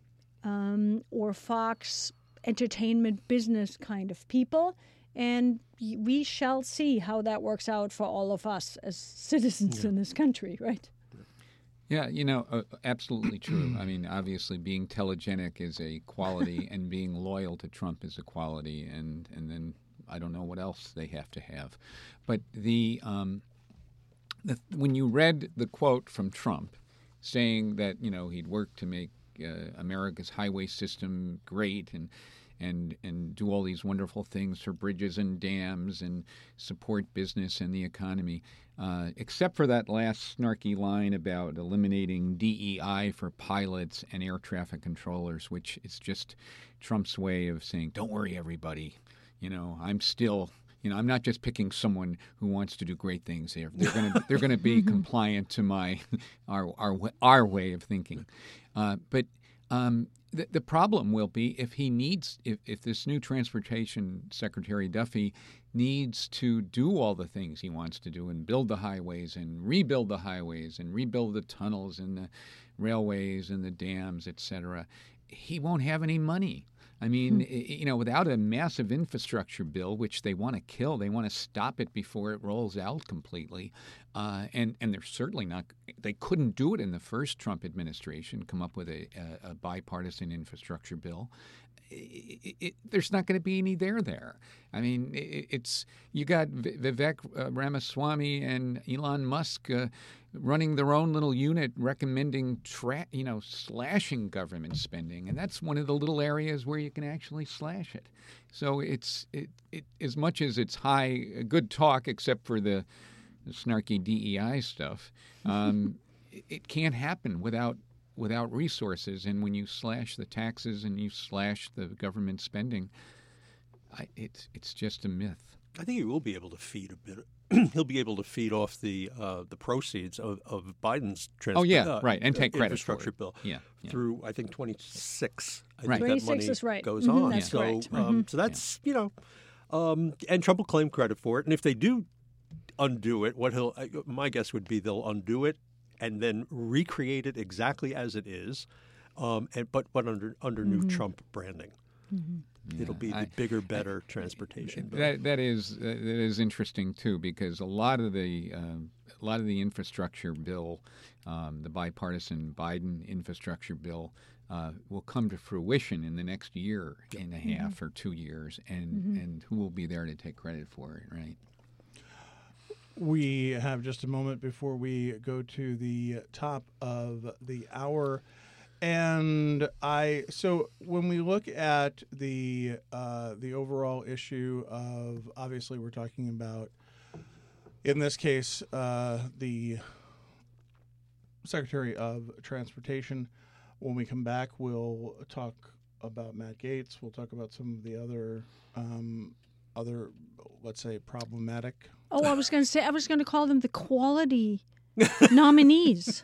um, or Fox entertainment business kind of people. And y- we shall see how that works out for all of us as citizens in this country, right? Yeah, you know, uh, absolutely true. I mean, obviously, being telegenic is a quality, and being loyal to Trump is a quality, and, and then I don't know what else they have to have. But the... Um, The, when you read the quote from Trump saying that, you know, he'd work to make uh, America's highway system great and and and do all these wonderful things for bridges and dams and support business and the economy, uh, except for that last snarky line about eliminating D E I for pilots and air traffic controllers, which is just Trump's way of saying, don't worry, everybody. You know, I'm still... You know, I'm not just picking someone who wants to do great things here. They're going to they're going to be compliant to my our our our way of thinking. Uh, but um, the the problem will be if he needs if, if this new transportation secretary Duffy needs to do all the things he wants to do and build the highways and rebuild the highways and rebuild the tunnels and the railways and the dams, et cetera. He won't have any money. I mean, you know, without a massive infrastructure bill, which they want to kill, they want to stop it before it rolls out completely. Uh, and, and they're certainly not, they couldn't do it in the first Trump administration, come up with a, a, a bipartisan infrastructure bill. It, it, there's not going to be any there there. I mean, it, it's, you got Vivek uh, Ramaswamy and Elon Musk uh, running their own little unit recommending, tra- you know, slashing government spending. And that's one of the little areas where you can actually slash it. So it's, it, it as much as it's high, good talk, except for the, the snarky D E I stuff, um, it, it can't happen without without resources. And when you slash the taxes and you slash the government spending, I, it's it's just a myth. I think he will be able to feed a bit. He'll be able to feed off the uh, the proceeds of, of Biden's trans- oh yeah uh, right and take credit infrastructure for it. bill yeah, yeah. through I think twenty-six. I Right. think that twenty-six money is right. goes Mhm, on. that's so correct. um, so that's you know, um, and Trump will claim credit for it. And if they do undo it, what he'll my guess would be they'll undo it and then recreate it exactly as it is, um, and but but under under Mm-hmm. new Trump branding. Yeah, It'll be the I- bigger, better transportation bill. That that is uh, that is interesting too, because a lot of the uh, a lot of the infrastructure bill, um, the bipartisan Biden infrastructure bill, uh, will come to fruition in the next year and a half or two years, and and who will be there to take credit for it, right? We have just a moment before we go to the top of the hour. And I so when we look at the uh, the overall issue of, obviously we're talking about, in this case, uh, the Secretary of Transportation. When we come back, we'll talk about Matt Gaetz. We'll talk about some of the other um, other, let's say, problematic. Oh, I was going to say, I was going to call them the quality nominees.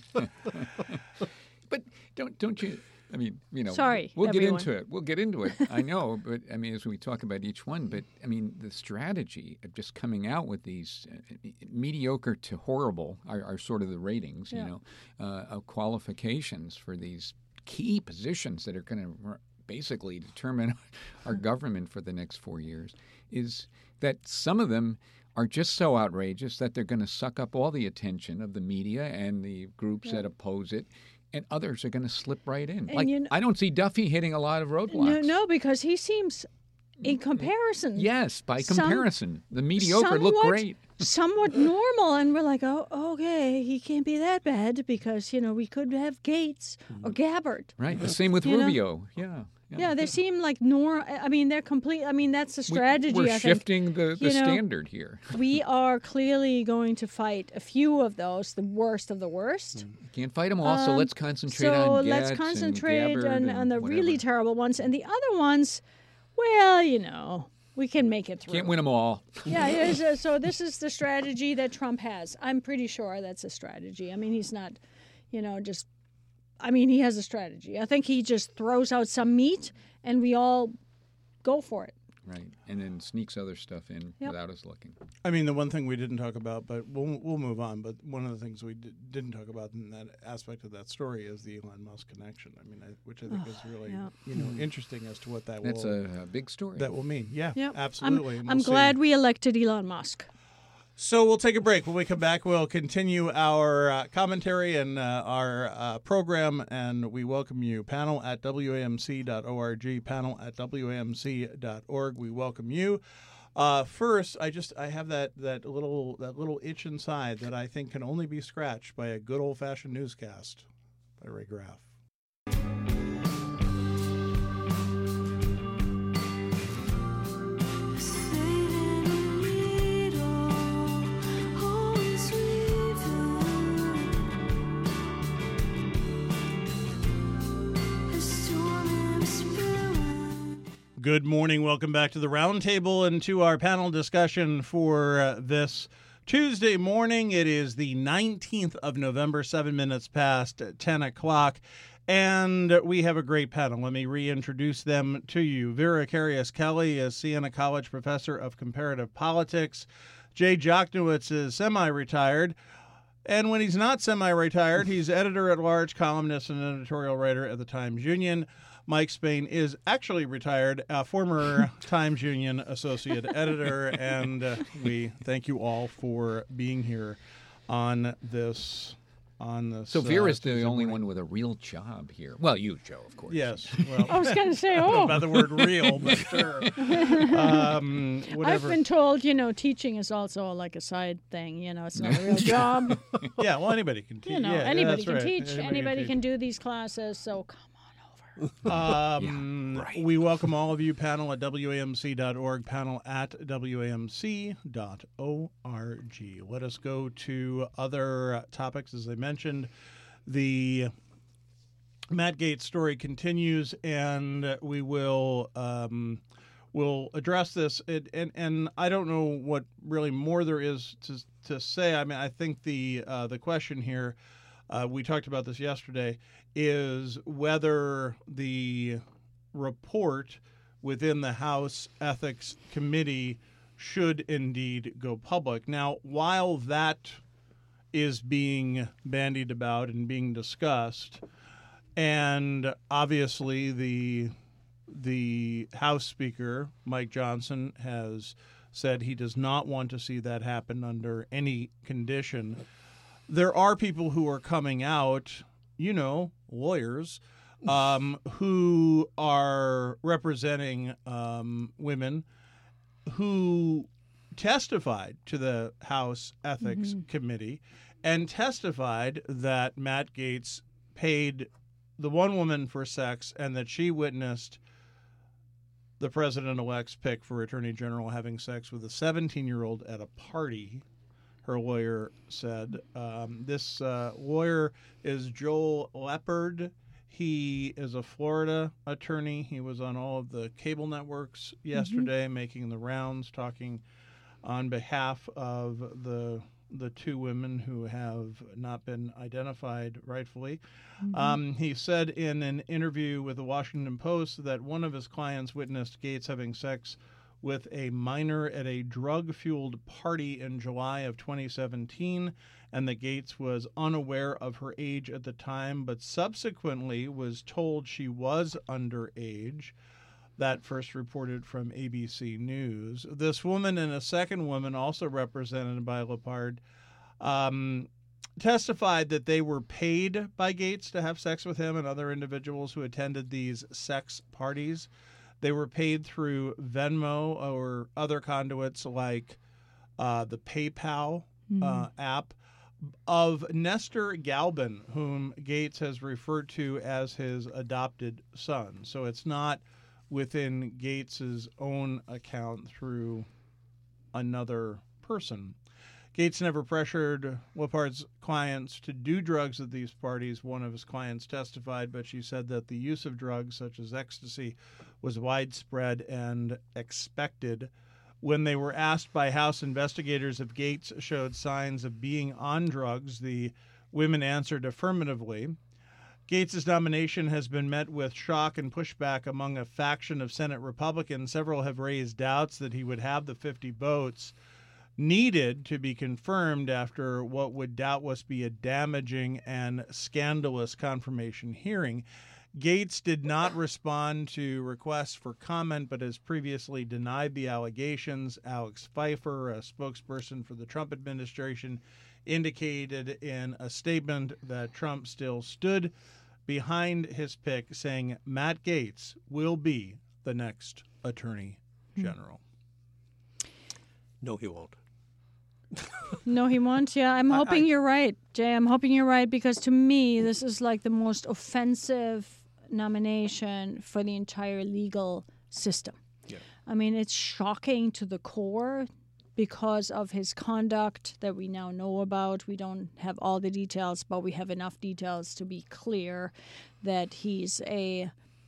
But don't don't you? I mean, you know, Sorry, we'll everyone. get into it. We'll get into it. I know, but I mean, as we talk about each one, but I mean, the strategy of just coming out with these uh, mediocre to horrible are, are sort of the ratings, Yeah. you know, uh, of qualifications for these key positions that are going to basically determine our government for the next four years. Is that some of them are just so outrageous that they're going to suck up all the attention of the media and the groups that oppose it. And others are going to slip right in. And Like, you kn- I don't see Duffy hitting a lot of roadblocks. No, no, because he seems, in comparison, Yes, by Some- comparison. the mediocre look somewhat- great. somewhat normal, and we're like, oh, okay, he can't be that bad because you know we could have Gates or Gabbard. Right. The same with You know? Rubio. Yeah. Yeah, they seem like nor. I mean, they're complete. I mean, that's the strategy. We, we're I think. shifting the, the You know, standard here. We are clearly going to fight a few of those, the worst of the worst. Can't fight them all, so Um, let's concentrate so on let's Gaetz concentrate and Gabbard on, and on the whatever. really terrible ones, and the other ones, well, you know, we can make it through. Can't win them all. Yeah, it is, uh, so this is the strategy that Trump has. I'm pretty sure that's a strategy. I mean, he's not, you know, just. I mean, he has a strategy. I think he just throws out some meat, and we all go for it. Right, and then sneaks other stuff in Yep. without us looking. I mean, the one thing we didn't talk about, but we'll we'll move on. But one of the things we d- didn't talk about in that aspect of that story is the Elon Musk connection. I mean, I, which I think is really yeah. you know interesting as to what that That's will a, a big story. that will mean. Yeah, Yep. absolutely. I'm, And I'm we'll see. glad we elected Elon Musk. So we'll take a break. When we come back, we'll continue our uh, commentary and uh, our uh, program, and we welcome you. Panel at W A M C dot org, panel at W A M C dot org. We welcome you. Uh, first, I just I have that, that little that little itch inside that I think can only be scratched by a good old fashioned newscast by Ray Graff. Good morning. Welcome back to the Roundtable and to our panel discussion for uh, this Tuesday morning. It is the nineteenth of November, seven minutes past ten o'clock, and we have a great panel. Let me reintroduce them to you. Vera Carius Kelly is Siena College Professor of Comparative Politics. Jay Jochnowitz is semi-retired. And when he's not semi-retired, he's editor-at-large, columnist, and editorial writer at the Times Union. Mike Spain is actually retired, a former Times Union associate editor, and uh, we thank you all for being here on this. On this. So Vera's uh, the Tuesday only morning. one with a real job here. Well, you, Joe, of course. Yes. Well, I was going to say, I don't know oh, about the word real, but sure. Um, I've whatever. been told, you know, teaching is also like a side thing. You know, it's not a real job. Yeah. Well, anybody can teach. You know, yeah, anybody that's can right. teach. Anybody, teach. can do these classes. So come on over. Um, Yeah, right. We welcome all of you. Panel at W A M C dot org, panel at W A M C dot org. Let us go to other topics. As I mentioned, the Matt Gaetz story continues, and we will um, we'll address this. It, and and I don't know what really more there is to to say. I mean, I think the uh, the question here. Uh, we talked about this yesterday, is whether the report within the House Ethics Committee should indeed go public. Now, while that is being bandied about and being discussed, and obviously the the House Speaker, Mike Johnson, has said he does not want to see that happen under any condition. There are people who are coming out, you know, lawyers, um, who are representing um, women who testified to the House Ethics Committee and testified that Matt Gaetz paid the one woman for sex and that she witnessed the president-elect's pick for Attorney General having sex with a seventeen-year-old at a party. Her lawyer said. Um, this uh, lawyer is Joel Leopard. He is a Florida attorney. He was on all of the cable networks yesterday, mm-hmm. making the rounds, talking on behalf of the the two women who have not been identified rightfully. Mm-hmm. Um, he said in an interview with the Washington Post that one of his clients witnessed Gaetz having sex with a minor at a drug-fueled party in July of twenty seventeen, and that Gaetz was unaware of her age at the time, but subsequently was told she was underage. That first reported from A B C News. This woman and a second woman, also represented by Lepard, um, testified that they were paid by Gaetz to have sex with him and other individuals who attended these sex parties. They were paid through Venmo or other conduits like uh, the PayPal uh, mm-hmm. app. of Nestor Galbin, whom Gates has referred to as his adopted son. So it's not within Gates's own account through another person. Gates never pressured Wopart's clients to do drugs at these parties. One of his clients testified, but she said that the use of drugs such as ecstasy was widespread and expected. When they were asked by House investigators if Gates showed signs of being on drugs, the women answered affirmatively. Gates' nomination has been met with shock and pushback among a faction of Senate Republicans. Several have raised doubts that he would have the fifty votes needed to be confirmed after what would doubtless be a damaging and scandalous confirmation hearing. Gates did not respond to requests for comment, but has previously denied the allegations. Alex Pfeiffer, a spokesperson for the Trump administration, indicated in a statement that Trump still stood behind his pick, saying Matt Gaetz will be the next Attorney General. No, he won't. No, he won't. Yeah, I'm hoping I- you're right, Jay. I'm hoping you're right because to me, this is like the most offensive nomination for the entire legal system. Yeah. I mean, it's shocking to the core because of his conduct that we now know about. We don't have all the details, but we have enough details to be clear that he's a,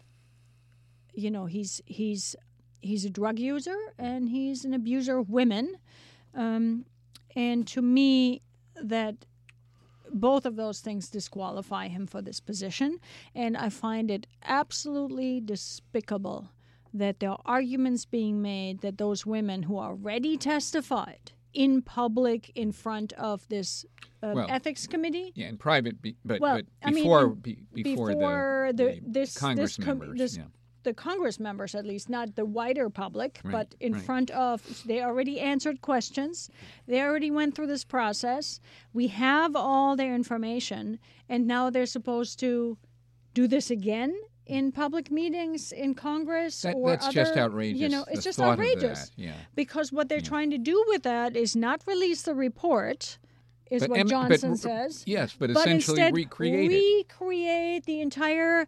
you know, he's he's he's a drug user and he's an abuser of women. Um, and to me, that both of those things disqualify him for this position. And I find it absolutely despicable that there are arguments being made that those women who already testified in public in front of this uh, Well, ethics committee. Yeah, in private, be, but, Well, but I mean, before in- be, before, before the, the- the this- Congress this com- members. this- yeah. the Congress members, at least, not the wider public, Right, but in right. front of, they already answered questions. They already went through this process. We have all their information, and now they're supposed to do this again in public meetings in Congress That, or that's other, just outrageous. You know, the it's just thought of outrageous. that, Yeah. Because what they're Yeah. trying to do with that is not release the report, is But what em- but Johnson r- says. Yes, but, But essentially instead, recreate it. recreate the entire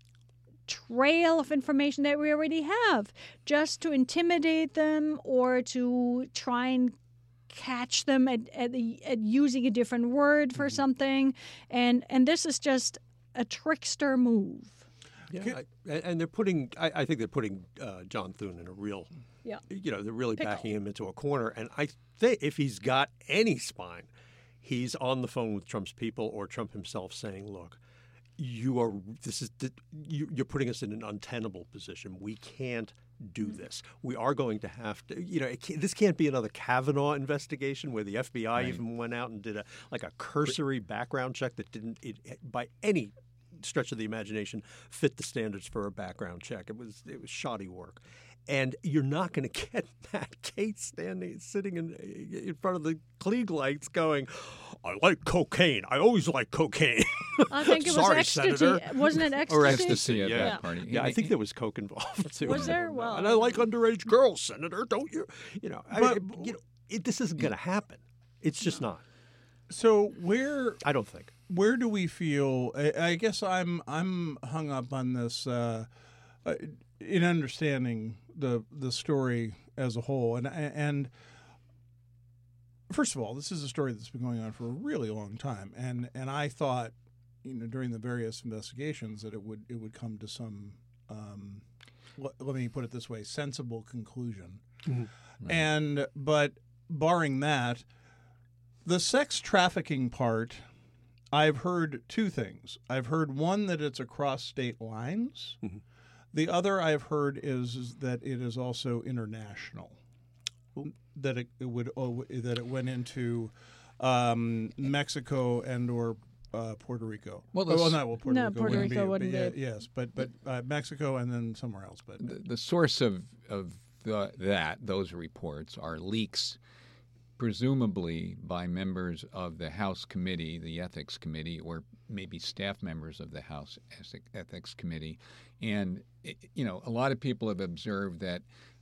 trail of information that we already have, just to intimidate them or to try and catch them at, at, the, at using a different word for something. And and this is just a trickster move. Yeah, I, and they're putting. I, I think they're putting uh, John Thune in a real. Yeah. You know, they're really Pickle. backing him into a corner. And I think if he's got any spine, he's on the phone with Trump's people or Trump himself saying, "Look, you are. This is. You, you're putting us in an untenable position. We can't do this. We are going to have to. You know, it can't, this can't be another Kavanaugh investigation where the F B I Right. even went out and did a like a cursory background check that didn't, it, by any stretch of the imagination, fit the standards for a background check. It was it was shoddy work, and you're not going to get Matt Gaetz standing sitting in in front of the Klieg lights going, "I like cocaine. I always like cocaine." I think it was Sorry, ecstasy. Senator. Wasn't it ecstasy? Or Ecstasy at yeah. that party. Yeah, I think there was coke involved too. Was I there? don't know. Well, and I like underage girls, Senator. Don't you? You know, I, But- you know, it, this isn't going to happen. It's just not. So where I don't think. where do we feel? I, I guess I'm I'm hung up on this uh, uh, in understanding the the story as a whole, and and first of all, this is a story that's been going on for a really long time, and and I thought, you know, during the various investigations that it would it would come to some. Um, let, let me put it this way: sensible conclusion, and but barring that. The sex trafficking part, I've heard two things. I've heard one that it's across state lines. Mm-hmm. The other I've heard is, is that it is also international. That it, it would oh, that it went into um, Mexico and or uh, Puerto Rico. Well, oh, the well, s- not well, Puerto No, Rico Puerto wouldn't Rico be, wouldn't but be. yeah, yes, but but uh, Mexico and then somewhere else. But The, the source of, of the, that, those reports, are leaks presumably by members of the House Committee, the Ethics Committee, or maybe staff members of the House Ethics Committee. And, it- you know, a lot of people have observed that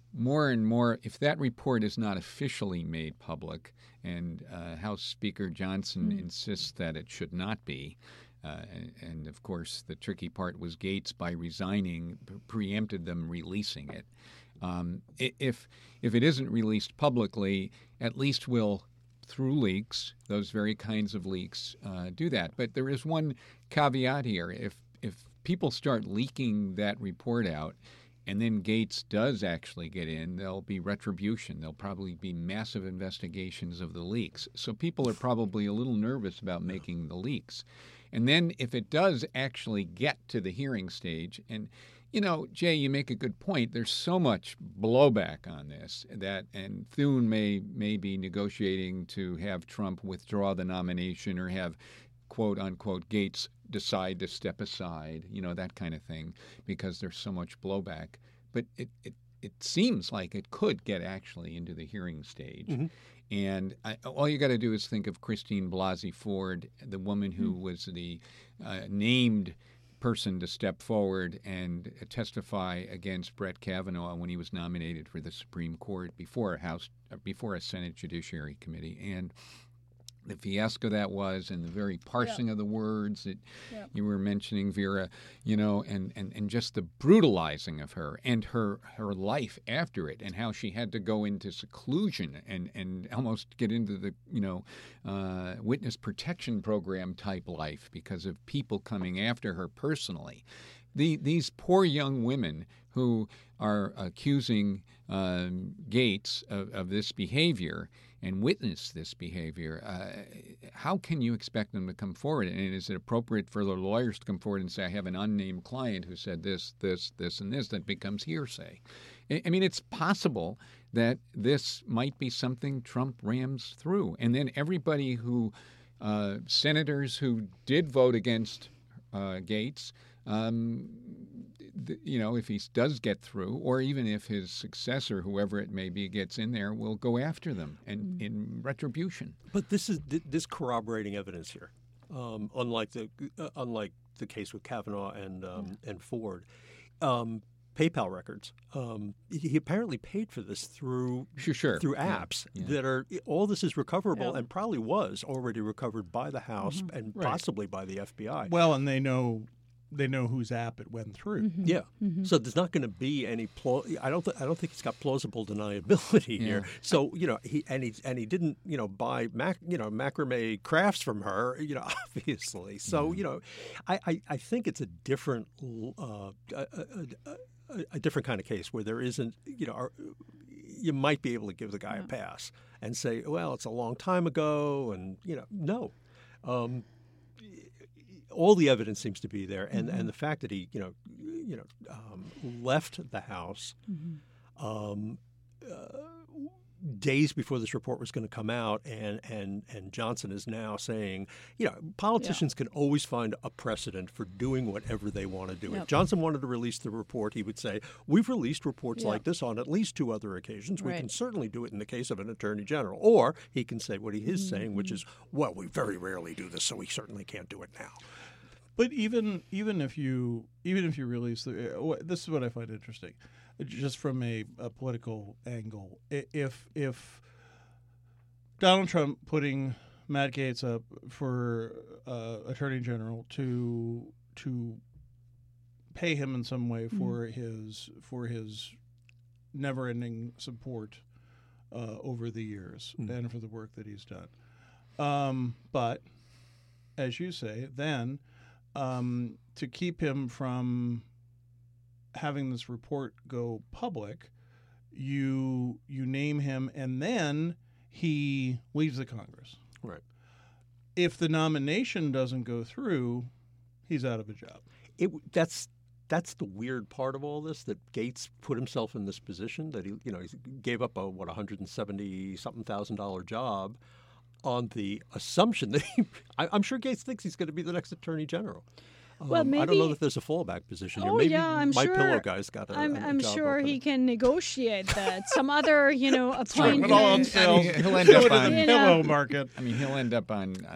more and more, if that report is not officially made public, and uh, House Speaker Johnson mm. insists that it should not be, uh, and, and of course the tricky part was Gates, by resigning, preempted them releasing it. Um, if if it isn't released publicly, at least we'll, through leaks, those very kinds of leaks, uh, do that. But there is one caveat here. If if people start leaking that report out, and then Gates does actually get in, there'll be retribution. There'll probably be massive investigations of the leaks. So people are probably a little nervous about making the leaks. And then if it does actually get to the hearing stage, and you know, Jay, you make a good point. There's so much blowback on this that, and Thune may may be negotiating to have Trump withdraw the nomination or have, quote unquote, Gates decide to step aside, you know, that kind of thing, because there's so much blowback. But it it, it seems like it could get actually into the hearing stage. Mm-hmm. And I, all you got to do is think of Christine Blasey Ford, the woman who mm-hmm. was the uh, named person to step forward and testify against Brett Kavanaugh when he was nominated for the Supreme Court before a House, before a Senate Judiciary Committee, and the fiasco that was, and the very parsing yeah. of the words that yeah. you were mentioning, Vera, you know, and, and, and just the brutalizing of her and her her life after it, and how she had to go into seclusion and, and almost get into the, you know, uh, witness protection program type life because of people coming after her personally. The, these poor young women who are accusing um, Gates of, of this behavior and witness this behavior, uh, how can you expect them to come forward? And is it appropriate for the lawyers to come forward and say, I have an unnamed client who said this, this, this, and this, that becomes hearsay? I mean, it's possible that this might be something Trump rams through. And then everybody who, uh, senators who did vote against uh, Gates, um, you know, if he does get through, or even if his successor, whoever it may be, gets in there, will go after them and mm. in retribution. But this is this corroborating evidence here, um, unlike the uh, unlike the case with Kavanaugh and um, yeah. and Ford. Um, PayPal records. Um, he apparently paid for this through sure, sure. through apps yeah. Yeah. that are all this is recoverable yeah. and probably was already recovered by the House mm-hmm. and right. possibly by the F B I. Well, and they know. They know whose app it went through. Mm-hmm. Yeah, mm-hmm. so there's not going to be any. Pl- I don't. Th- I don't think he's got plausible deniability here. Yeah. So you know, he and he and he didn't you know buy mac you know macrame crafts from her. You know, obviously. So mm-hmm. you know, I, I, I think it's a different uh, a, a, a, a different kind of case where there isn't you know. Our, you might be able to give the guy yeah. a pass and say, well, it's a long time ago, and you know, no. Um, all the evidence seems to be there, and, mm-hmm. and the fact that he, you know, you know, um, left the House mm-hmm. um, uh, days before this report was going to come out, and, and, and Johnson is now saying, you know, politicians yeah. can always find a precedent for doing whatever they want to do. Yep. If Johnson wanted to release the report, he would say, we've released reports yep. like this on at least two other occasions. Right. We can certainly do it in the case of an attorney general. Or he can say what he is mm-hmm. saying, which is, well, we very rarely do this, so we certainly can't do it now. But even even if you even if you release the, uh, this is what I find interesting, just from a, a political angle. If if Donald Trump putting Matt Gaetz up for uh, Attorney General to to pay him in some way for mm-hmm. his for his never-ending support uh, over the years mm-hmm. and for the work that he's done, um, but as you say, then. Um, to keep him from having this report go public, you you name him, and then he leaves the Congress. Right. If the nomination doesn't go through, he's out of a job. It that's that's the weird part of all this, that Gates put himself in this position, that he you know he gave up a what one hundred seventy something thousand dollar job on the assumption that he, I, I'm sure Gates thinks he's going to be the next Attorney General. Um, well, maybe, I don't know that there's a fallback position here. Oh, maybe yeah, I'm my sure, pillow guy's got a, I'm, a I'm job sure opening. he can negotiate that. Some other, you know, Right, appointment. but all on sales. He'll end up Go to on the You pillow know. market. I mean, he'll end up on, on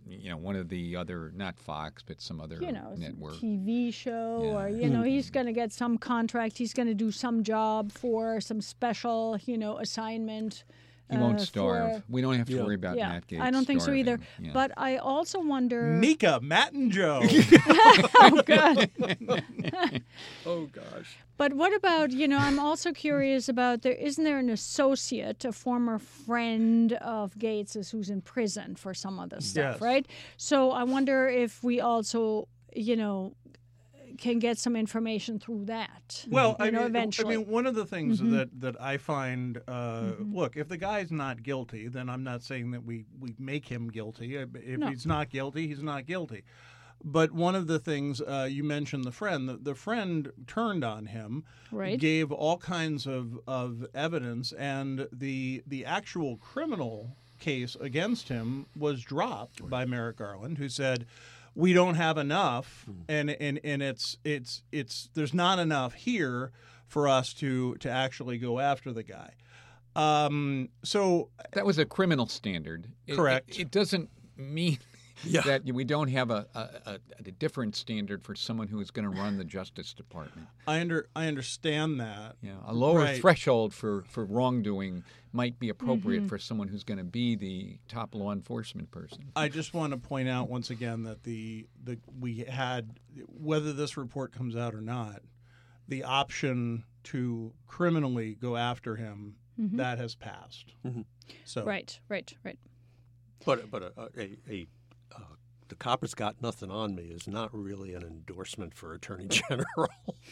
you know, one of the other, not Fox, but some other You know, some network. T V show, Yeah. or you know, he's going to get some contract. He's going to do some job for some special, you know, assignment. He won't uh, starve. for- we don't have to Yeah. worry about yeah, Matt Gates. I don't think so either. starving. Yeah. But I also wonder. Nika, Matt, and Joe. Oh God. Oh gosh. But what about, you know, I'm also curious about there isn't there an associate, a former friend of Gates's who's in prison for some other stuff, Yes. right? So I wonder if we also, you know, can get some information through that. Well, you I know, mean, eventually. I mean, one of the things Mhm. that, that I find, uh, Mhm. look, if the guy's not guilty, then I'm not saying that we, we make him guilty. If No. he's not guilty, he's not guilty. But one of the things uh, you mentioned, the friend, the, the friend turned on him, Right. gave all kinds of, of evidence, and the the actual criminal case against him was dropped by Merrick Garland, who said, we don't have enough, and, and, and it's it's it's there's not enough here for us to to actually go after the guy. Um, so That was a criminal standard. It- Correct. It, it doesn't mean Yeah. that we don't have a, a, a, a different standard for someone who is going to run the Justice Department. I under I understand that. Yeah, a lower Right. threshold for, for wrongdoing might be appropriate Mm-hmm. for someone who's going to be the top law enforcement person. I just want to point out once again that the the we had, whether this report comes out or not, the option to criminally go after him, Mhm. that has passed. Mhm. So Right, right, right. But but a, a, a uh, the copper's got nothing on me is not really an endorsement for Attorney General.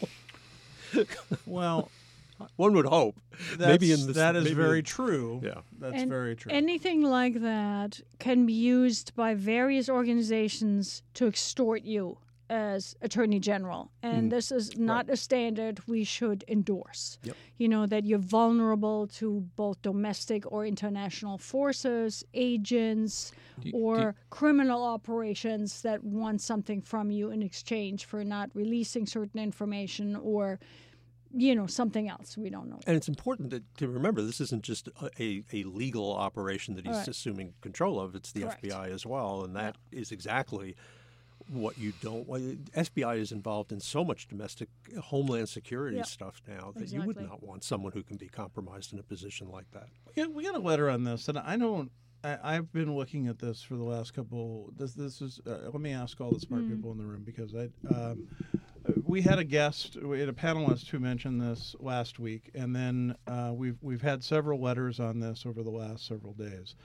well, One would hope. that's, Maybe in this, that is maybe very in- true. Yeah. That's And very true. Anything like that can be used by various organizations to extort you as Attorney General. And Mm. this is not a standard we should endorse. Yep. You know, that you're vulnerable to both domestic or international forces, agents, Do you- do or you- criminal operations that want something from you in exchange for not releasing certain information or, you know, something else. We don't know. And it's important to, to remember this isn't just a, a, a legal operation that he's Right. assuming control of. It's the Correct. F B I as well, and that is exactly what you don't. Well, the F B I is involved in so much domestic homeland security Yep. stuff now that you would Exactly. not want someone who can be compromised in a position like that. Yeah, we got a letter on this, and I don't. I, I've been looking at this for the last couple. This this is. Uh, let me ask all the smart Mm. people in the room because I. Um, we had a guest, we had a panelist who mentioned this last week, and then uh, we've we've had several letters on this over the last several days.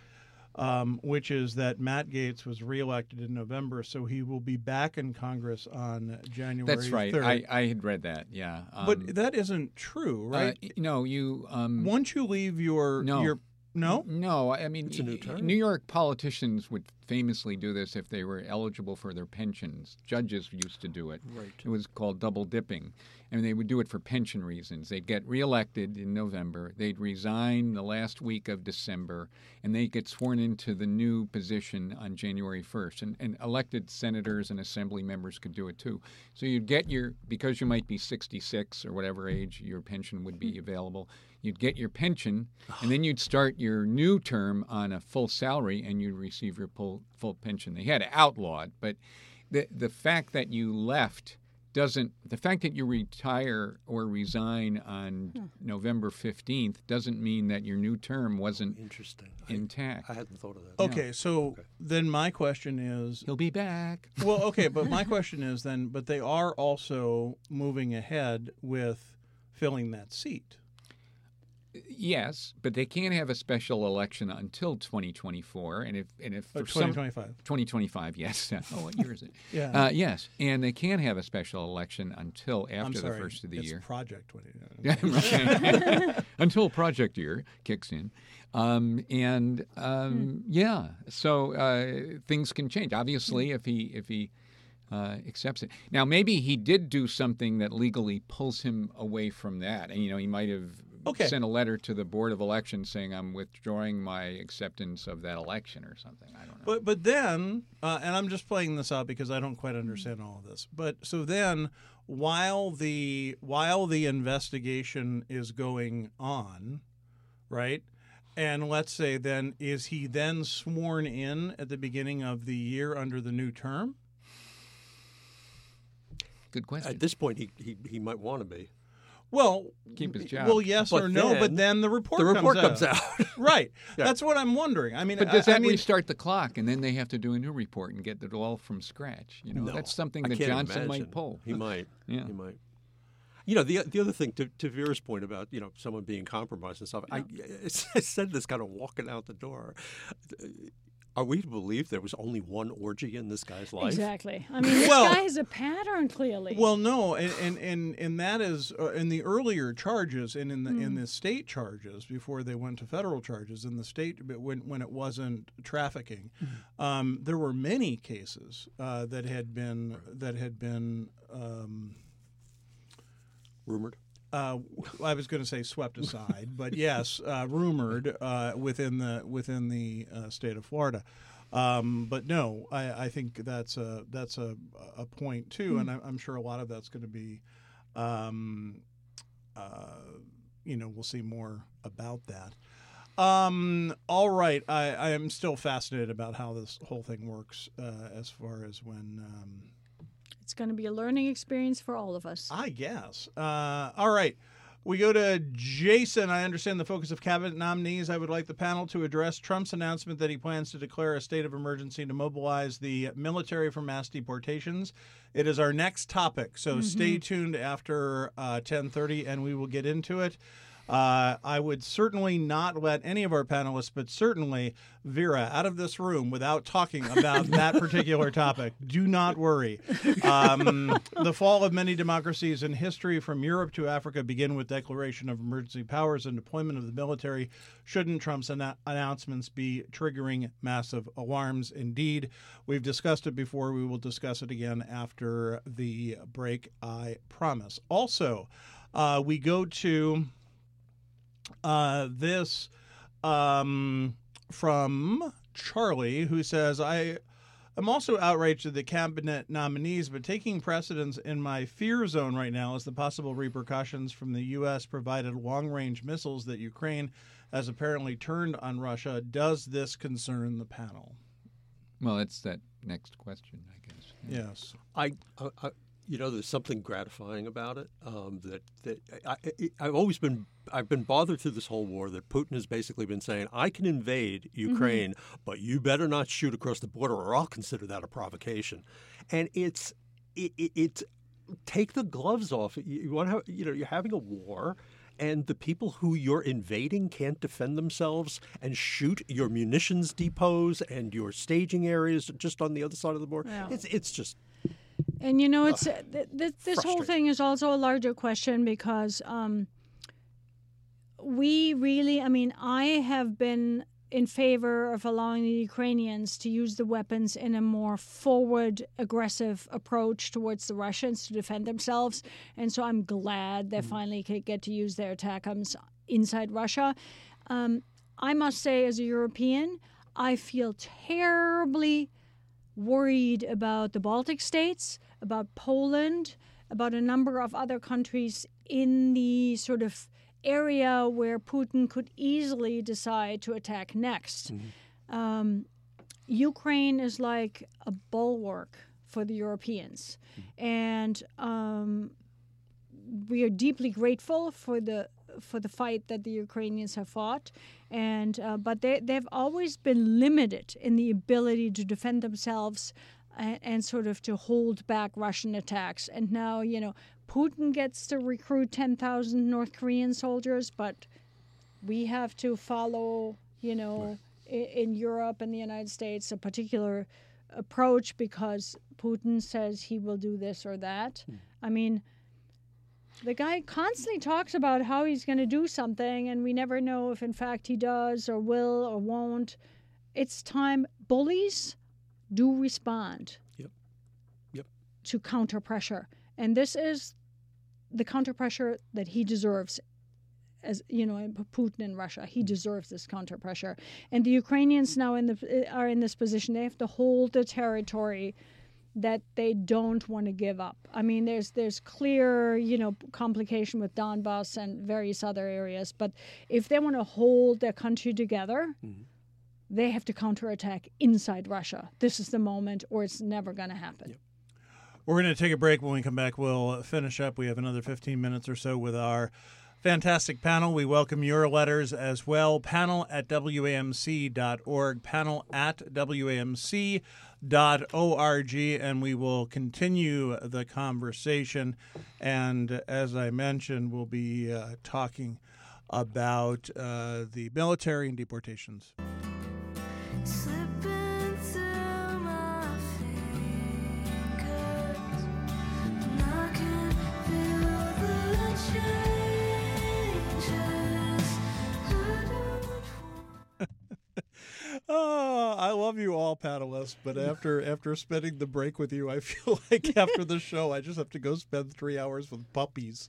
Um, which is that Matt Gaetz was reelected in November, so he will be back in Congress on January That's right. third. I, I had read that, yeah. Um, but that isn't true, right? uh, no, you... Um, Once you leave your No. your no, No, I mean, It's a new y- term. New York politicians would famously do this if they were eligible for their pensions. Judges used to do it. Right. It was called double dipping. And they would do it for pension reasons. They'd get reelected in November. They'd resign the last week of December, and they'd get sworn into the new position on January first. And, and elected senators and assembly members could do it too. So you'd get your, because you might be sixty-six or whatever age your pension would be available, you'd get your pension, and then you'd start your new term on a full salary, and you'd receive your full, full pension. They had to outlaw it, but the the fact that you left doesn't, the fact that you retire or resign on November fifteenth doesn't mean that your new term wasn't Interesting. I, intact. I hadn't thought of that. Okay, so Okay. then my question is, He'll be back. well, okay, but my question is then, but they are also moving ahead with filling that seat. Yes, but they can't have a special election until twenty twenty-four, and if and if Uh, for some twenty twenty-five. twenty twenty-five, yes. Oh, what year is it? Yeah. Uh, yes, and they can't have a special election until I'm after sorry. the first of the it's year. Project twenty. Right. Until project year kicks in. Um, and um, yeah, so uh, things can change. Obviously, if he if he uh, accepts it. Now, maybe he did do something that legally pulls him away from that. And, you know, he might have Okay. sent a letter to the Board of Elections saying, I'm withdrawing my acceptance of that election or something. I don't know. But but then, uh, and I'm just playing this out because I don't quite understand all of this. But so then, while the while the investigation is going on, right? And let's say then, is he then sworn in at the beginning of the year under the new term? Good question. At this point, he he, he might want to be. Well, Keep his job. well, yes But or no, but then then the report The report comes comes out. out. Right. Yeah. That's what I'm wondering. I mean, But does I, that I mean, restart the clock, and then they have to do a new report and get it all from scratch? You know, No, that's something I that can't Johnson imagine. might pull. He might. Yeah. He might. You know, the the other thing to, to Vera's point about, you know, someone being compromised and stuff, I, I said this kind of walking out the door. Are we to believe there was only one orgy in this guy's life? Exactly. I mean, this Well- guy has a pattern, clearly. Well, no, and and and, and that is uh, in the earlier charges and in the in the state charges before they went to federal charges in the state but when when it wasn't trafficking, um, there were many cases uh, that had been that had been. Um, Rumored. Uh, I was going to say swept aside, but yes, uh, rumored uh, within the within the uh, state of Florida. Um, but no, I, I think that's a that's a, a point too, and I, I'm sure a lot of that's going to be, um, uh, you know, we'll see more about that. Um, all right, I, I am still fascinated about how this whole thing works uh, as far as when. Um, it's going to be a learning experience for all of us. I guess. Uh, all right. We go to Jason. I understand the focus of cabinet nominees. I would like the panel to address Trump's announcement that he plans to declare a state of emergency to mobilize the military for mass deportations. It is our next topic, so Mm-hmm. stay tuned after uh, ten thirty, and we will get into it. Uh, I would certainly not let any of our panelists, but certainly Vera, out of this room without talking about that particular topic. Do not worry. Um, the fall of many democracies in history from Europe to Africa begin with declaration of emergency powers and deployment of the military. Shouldn't Trump's annou- announcements be triggering massive alarms? Indeed, we've discussed it before. We will discuss it again after the break, I promise. Also, uh, we go to... Uh, this um, from Charlie, who says, I am also outraged at the cabinet nominees, but taking precedence in my fear zone right now is the possible repercussions from the U S provided long-range missiles that Ukraine has apparently turned on Russia. Does this concern the panel? Well, that's that next question, I guess. Yeah. Yes. I, I, I you know, there's something gratifying about it. Um, that that I, I, I've always been I've been bothered through this whole war that Putin has basically been saying, I can invade Ukraine, mm-hmm. but you better not shoot across the border, or I'll consider that a provocation. And it's it, it, it's take the gloves off. You, you want to have, you know, you're having a war. And the people who you're invading can't defend themselves and shoot your munitions depots and your staging areas just on the other side of the border. Yeah. It's it's just And, you know, it's uh, th- th- this whole frustrating. thing is also a larger question because um, we really, I mean, I have been in favor of allowing the Ukrainians to use the weapons in a more forward, aggressive approach towards the Russians to defend themselves. And so I'm glad they finally could get to use their ATACMS inside Russia. Um, I must say, as a European, I feel terribly worried about the Baltic states, about Poland, about a number of other countries in the sort of area where Putin could easily decide to attack next. Mm-hmm. Um, Ukraine is like a bulwark for the Europeans. Mm-hmm. And um, we are deeply grateful for the for the fight that the Ukrainians have fought, and uh, but they they've always been limited in the ability to defend themselves and, and sort of to hold back Russian attacks. And now, you know, Putin gets to recruit ten thousand North Korean soldiers, but we have to follow, you know, right. in, in Europe and the United States a particular approach because Putin says he will do this or that. Hmm. I mean, the guy constantly talks about how he's going to do something, and we never know if, in fact, he does or will or won't. It's time. Bullies do respond yep. Yep. to counter pressure, and this is the counter pressure that he deserves. As you know, Putin in Russia, he deserves this counter pressure, and the Ukrainians now in the are in this position. They have to hold the territory that they don't want to give up. I mean, there's there's clear, you know, complication with Donbass and various other areas. But if they want to hold their country together, mm-hmm. they have to counterattack inside Russia. This is the moment, or it's never going to happen. Yep. We're going to take a break. When we come back, we'll finish up. We have another fifteen minutes or so with our fantastic panel. We welcome your letters as well. Panel at W A M C dot org, panel at W A M C dot org, and we will continue the conversation. And as I mentioned, we'll be uh, talking about uh, the military and deportations. Slipping through my fingers, and I can feel the changes. I don't want. Oh, I love you all, panelists, but after after spending the break with you, I feel like after the show, I just have to go spend three hours with puppies.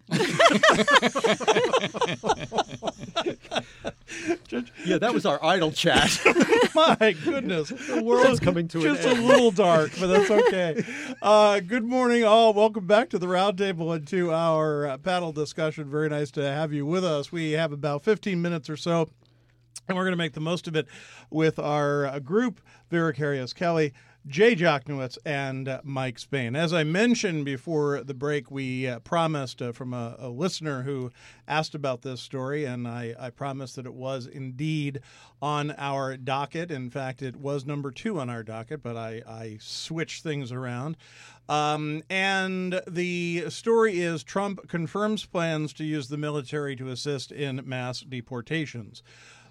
Yeah, that was our idle chat. My goodness. The world's coming to an Just end. a little dark, but that's okay. Uh, good morning, all. Welcome back to the Roundtable and to our uh, panel discussion. Very nice to have you with us. We have about fifteen minutes or so, and we're going to make the most of it with our uh, group, Vera Karius-Kelly, Jay Jochnowitz, and uh, Mike Spain. As I mentioned before the break, we uh, promised uh, from a, a listener who asked about this story, and I, I promised that it was indeed on our docket. In fact, it was number two on our docket, but I, I switched things around. Um, and the story is Trump confirms plans to use the military to assist in mass deportations.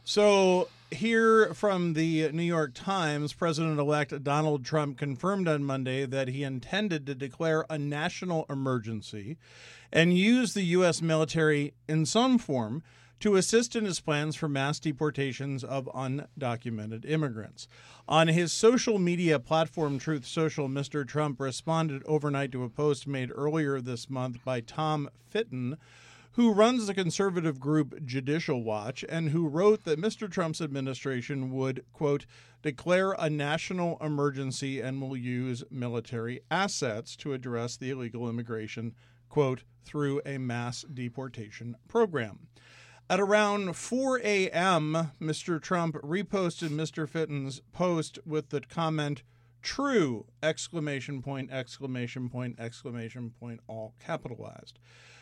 So here from the New York Times, President-elect Donald Trump confirmed on Monday that he intended to declare a national emergency and use the U S military in some form to assist in his plans for mass deportations of undocumented immigrants. On his social media platform, Truth Social, Mister Trump responded overnight to a post made earlier this month by Tom Fitton, who runs the conservative group Judicial Watch, and who wrote that Mister Trump's administration would, quote, declare a national emergency and will use military assets to address the illegal immigration, quote, through a mass deportation program. At around four a.m., Mister Trump reposted Mister Fitton's post with the comment, true, exclamation point, exclamation point, exclamation point, all capitalized.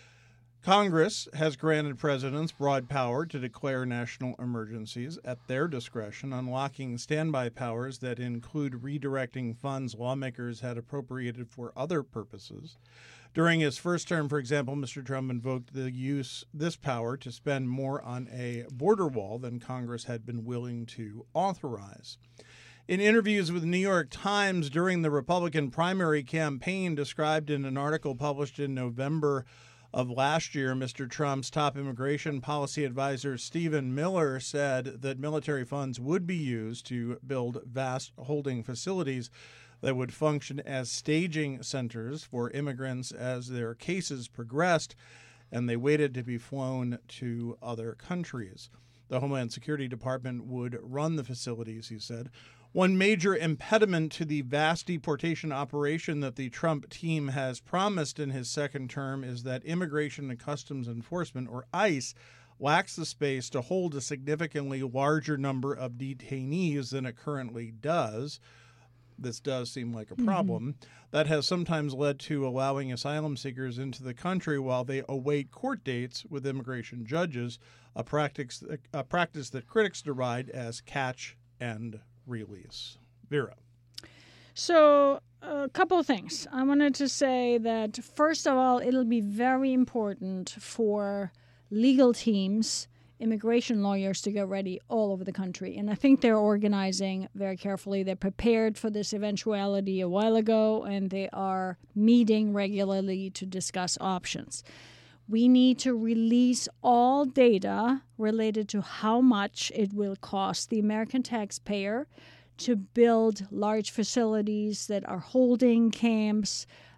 Congress has granted presidents broad power to declare national emergencies at their discretion, unlocking standby powers that include redirecting funds lawmakers had appropriated for other purposes. During his first term, for example, Mister Trump invoked the use this power to spend more on a border wall than Congress had been willing to authorize. In interviews with the New York Times during the Republican primary campaign, described in an article published in November of last year, Mister Trump's top immigration policy advisor, Stephen Miller, said that military funds would be used to build vast holding facilities that would function as staging centers for immigrants as their cases progressed and they waited to be flown to other countries. The Homeland Security Department would run the facilities, he said. One major impediment to the vast deportation operation that the Trump team has promised in his second term is that Immigration and Customs Enforcement, or ICE, lacks the space to hold a significantly larger number of detainees than it currently does. This does seem like a problem. Mm-hmm. That has sometimes led to allowing asylum seekers into the country while they await court dates with immigration judges, a practice, a practice that critics deride as catch and release. Vera. So a couple of things. I wanted to say that, first of all, it'll be very important for legal teams, immigration lawyers, to get ready all over the country. And I think they're organizing very carefully. They're prepared for this eventuality a while ago, and they are meeting regularly to discuss options. We need to release all data related to how much it will cost the American taxpayer to build large facilities that are holding camps,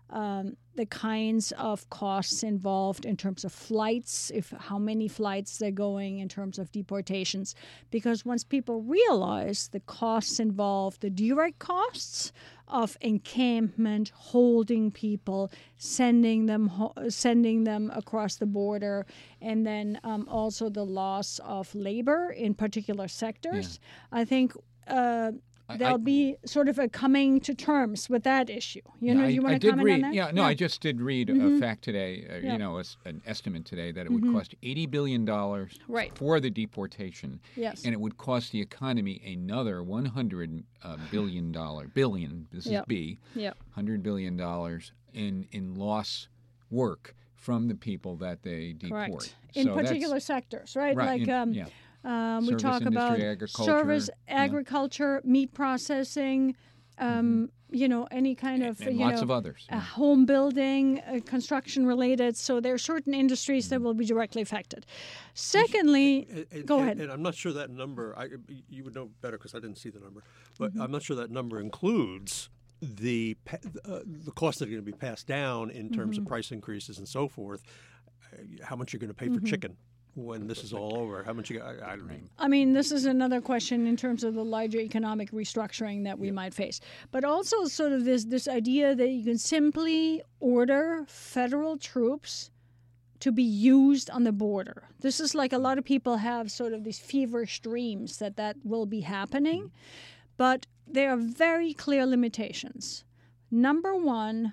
um, the kinds of costs involved in terms of flights, if how many flights they're going, in terms of deportations. Because once people realize the costs involved, the direct costs of encampment, holding people, sending them ho- sending them across the border, and then um, also the loss of labor in particular sectors, I think uh, I- there'll I- be sort of a coming to terms with that issue. You know, I, you I want to did comment read, on that? Yeah, no, I just did read a fact today, uh, Yeah. you know, a s an estimate today that it would cost eighty billion dollars Right. for the deportation. Yes. And it would cost the economy another one hundred uh, billion dollars, billion, this is Yep. B, Yep. one hundred billion dollars in, in lost work from the people that they deport. Correct. In So that's- particular sectors, right? Right, like in- um, yeah. um, we Service talk about industry, agriculture, service, yeah. agriculture, meat processing, um, you know, any kind of, and you lots know, of others. uh, yeah. home building, uh, construction related. So there are certain industries Mm-hmm. that will be directly affected. Secondly, And- and- go and- ahead. And I'm not sure that number. I, you would know better because I didn't see the number, but Mm-hmm. I'm not sure that number includes the pa- uh, the costs that are going to be passed down in terms Mm-hmm. of price increases and so forth. Uh, How much you're going to pay Mm-hmm. for chicken when this is all over? How much you? I, I don't know. I mean, this is another question in terms of the larger economic restructuring that we might face. But also sort of this this idea that you can simply order federal troops to be used on the border. This is like a lot of people have sort of these feverish dreams that that will be happening. But there are very clear limitations. Number one,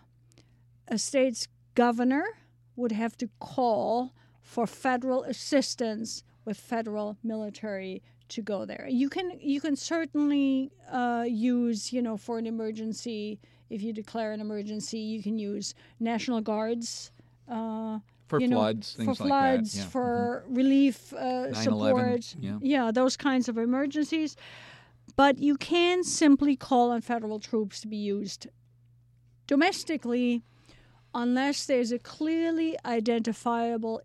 a state's governor would have to call for federal assistance with federal military to go there. You can you can certainly uh, use, you know, for an emergency, if you declare an emergency, you can use National Guards. Uh, For you know, floods, for things like that, floods, yeah. Mm-hmm. for relief uh, nine eleven, support, yeah. yeah, those kinds of emergencies. But you can simply call on federal troops to be used domestically unless there's a clearly identifiable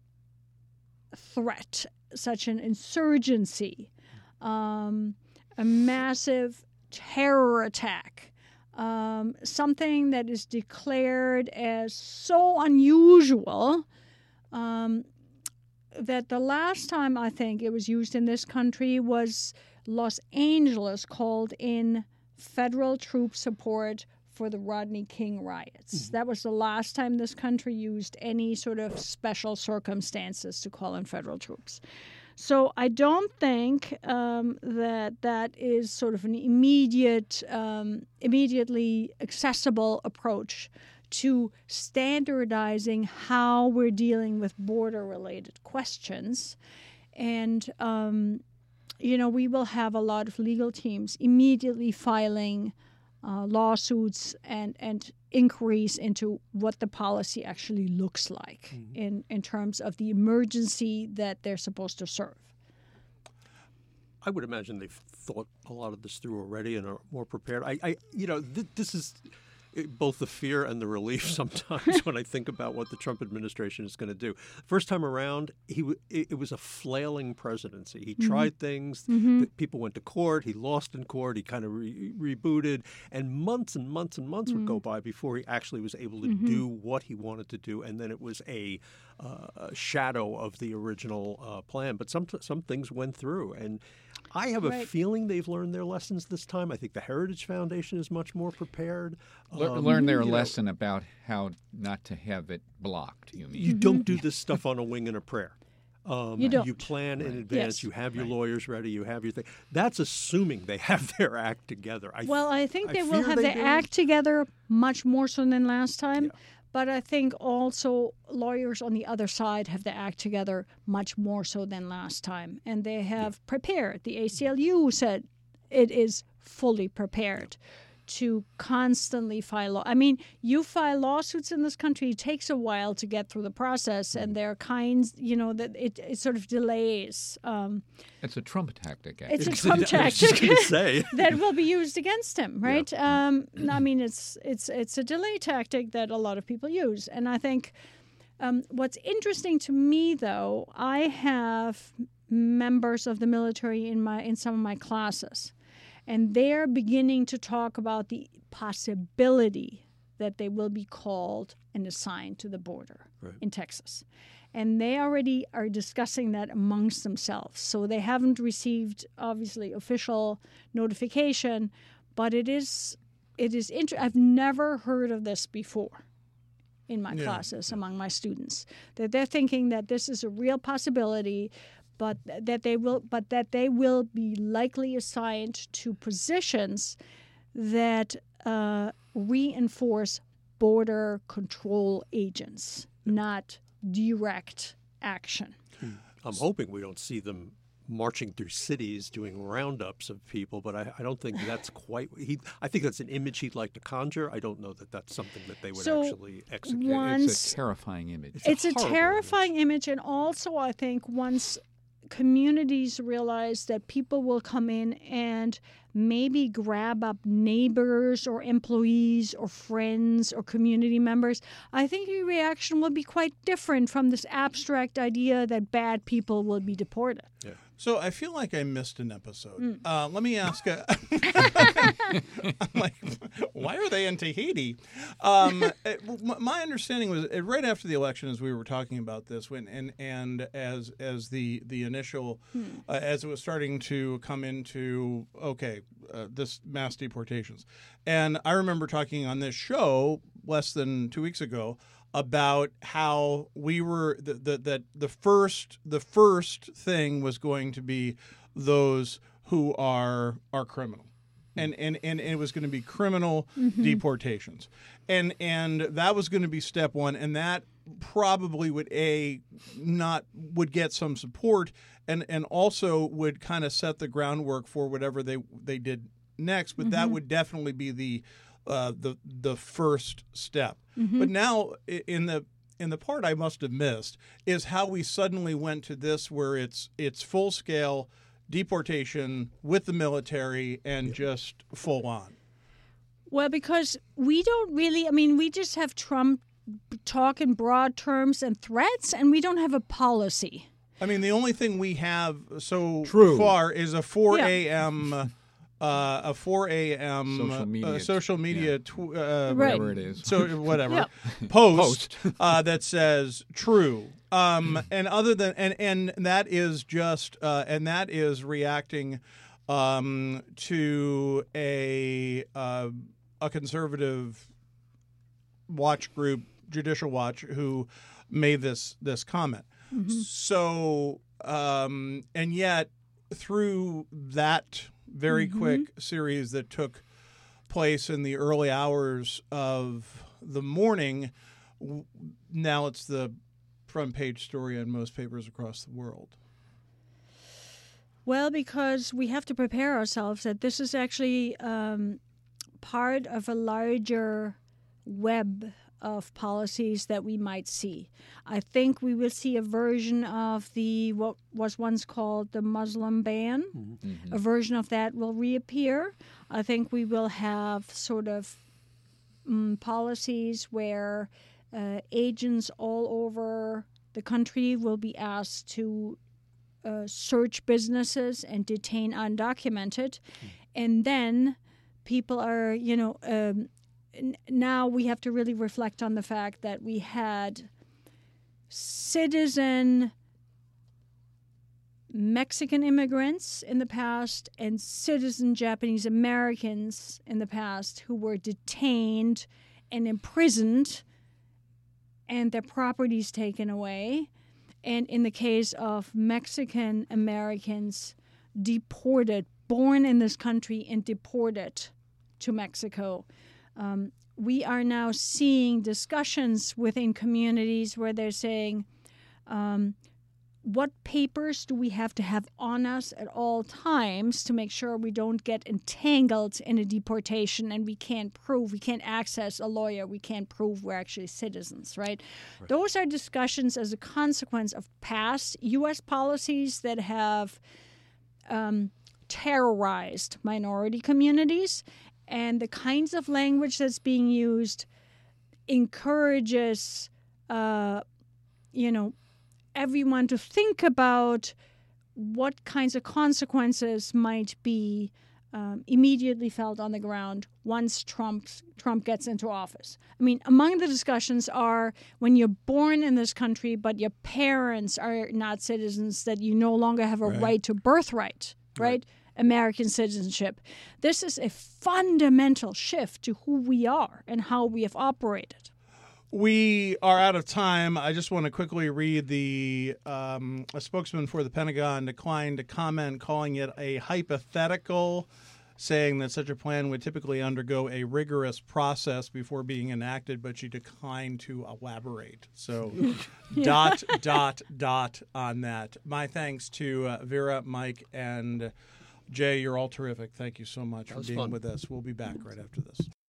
threat, such an insurgency, um, a massive terror attack, um, something that is declared as so unusual um, that the last time I think it was used in this country was Los Angeles called in federal troop support for the Rodney King riots. That was the last time this country used any sort of special circumstances to call in federal troops. So I don't think um, that that is sort of an immediate, um, immediately accessible approach to standardizing how we're dealing with border-related questions. And, um, you know, we will have a lot of legal teams immediately filing uh, lawsuits and, and inquiries into what the policy actually looks like mm-hmm. in, in terms of the emergency that they're supposed to serve. I would imagine they've thought a lot of this through already and are more prepared. I, I you know, th- this is both the fear and the relief sometimes when I think about what the Trump administration is going to do. First time around, he w- it, it was a flailing presidency. He mm-hmm. tried things. Mm-hmm. People went to court. He lost in court. He kind of re- rebooted. And months and months and months mm-hmm. would go by before he actually was able to mm-hmm. do what he wanted to do. And then it was a, uh, a shadow of the original uh, plan. But some, some things went through. And I have a right. feeling they've learned their lessons this time. I think the Heritage Foundation is much more prepared. Le- Um, learn their you know, lesson about how not to have it blocked, you mean? You don't do this stuff on a wing and a prayer. Um, You don't. You plan in advance. Yes. You have your lawyers ready. You have your thing. That's assuming they have their act together. I, Well, I think I they will fear have they their do. act together much more so than last time. Yeah. But I think also lawyers on the other side have their act together much more so than last time. And they have prepared. The A C L U said it is fully prepared to constantly file law. I mean, you file lawsuits in this country, it takes a while to get through the process, and there are kinds, you know, that it, it sort of delays. Um, It's a Trump tactic, actually. it's a I was Trump just tactic gonna say. that will be used against him, right? Um, I mean, it's it's it's a delay tactic that a lot of people use, and I think um, what's interesting to me, though, I have members of the military in my in some of my classes, and they're beginning to talk about the possibility that they will be called and assigned to the border Right. in Texas. And they already are discussing that amongst themselves. So they haven't received, obviously, official notification, but it is it is inter- I've never heard of this before in my Yeah. classes among my students. That they're thinking that this is a real possibility, but that they will but that they will be likely assigned to positions that uh, reinforce border control agents, not direct action. I'm hoping we don't see them marching through cities doing roundups of people, but I, I don't think that's quite. He, I think that's an image he'd like to conjure. I don't know that that's something that they would So, actually execute. one- It's Once- a terrifying image. It's a It's a horrible terrifying image. And also, I think once communities realize that people will come in and maybe grab up neighbors or employees or friends or community members, I think the reaction will be quite different from this abstract idea that bad people will be deported. So I feel like I missed an episode. Uh, let me ask. A, I'm like, why are they in Tahiti? Um, it- m- my understanding was uh, right after the election, as we were talking about this, when and and as as the the initial, uh, as it was starting to come into okay, uh, this mass deportations, and I remember talking on this show less than two weeks ago about how we were the, the, that the first the first thing was going to be those who are are criminal, and and, and it was going to be criminal deportations, and and that was going to be step one, and that probably would a not would get some support, and and also would kind of set the groundwork for whatever they they did next, but that would definitely be the uh, the the first step. But now i- in the in the part I must have missed is how we suddenly went to this where it's it's full scale deportation with the military and just full on. Well, because we don't really, I mean, we just have Trump talk in broad terms and threats, and we don't have a policy. I mean, the only thing we have so True. far is a four Yeah. a.m. Uh, a four a.m. Social media. uh, social media Yeah. tw- uh, Right. Whatever it is. so whatever Yeah. post, uh, that says true, um, and other than and and that is just uh, and that is reacting um, to a uh, a conservative watch group, Judicial Watch, who made this this comment. So um, and yet through that very quick series that took place in the early hours of the morning, w- now it's the front page story on most papers across the world. Well, because we have to prepare ourselves that this is actually um, part of a larger web of policies that we might see. I think we will see a version of the what was once called the Muslim ban. A version of that will reappear. I think we will have sort of um, policies where uh, agents all over the country will be asked to uh, search businesses and detain undocumented, and then people are, you know, um, n- now we have to really reflect on the fact that we had citizen Mexican immigrants in the past and citizen Japanese Americans in the past who were detained and imprisoned and their properties taken away. And in the case of Mexican Americans deported, born in this country and deported to Mexico. Um, we are now seeing discussions within communities where they're saying, um, what papers do we have to have on us at all times to make sure we don't get entangled in a deportation and we can't prove, we can't access a lawyer, we can't prove we're actually citizens, right? right. Those are discussions as a consequence of past U S policies that have um, terrorized minority communities, and the kinds of language that's being used encourages, uh, you know, everyone to think about what kinds of consequences might be um, immediately felt on the ground once Trump Trump gets into office. I mean, among the discussions are when you're born in this country, but your parents are not citizens, that you no longer have a Right. right to birthright, right? Right. American citizenship. This is a fundamental shift to who we are and how we have operated. We are out of time. I just want to quickly read the um, a spokesman for the Pentagon declined to comment, calling it a hypothetical, saying that such a plan would typically undergo a rigorous process before being enacted, but she declined to elaborate. So dot, dot, dot on that. My thanks to uh, Vera, Mike, and Jay. You're all terrific. Thank you so much for was being fun. with us. We'll be back right after this.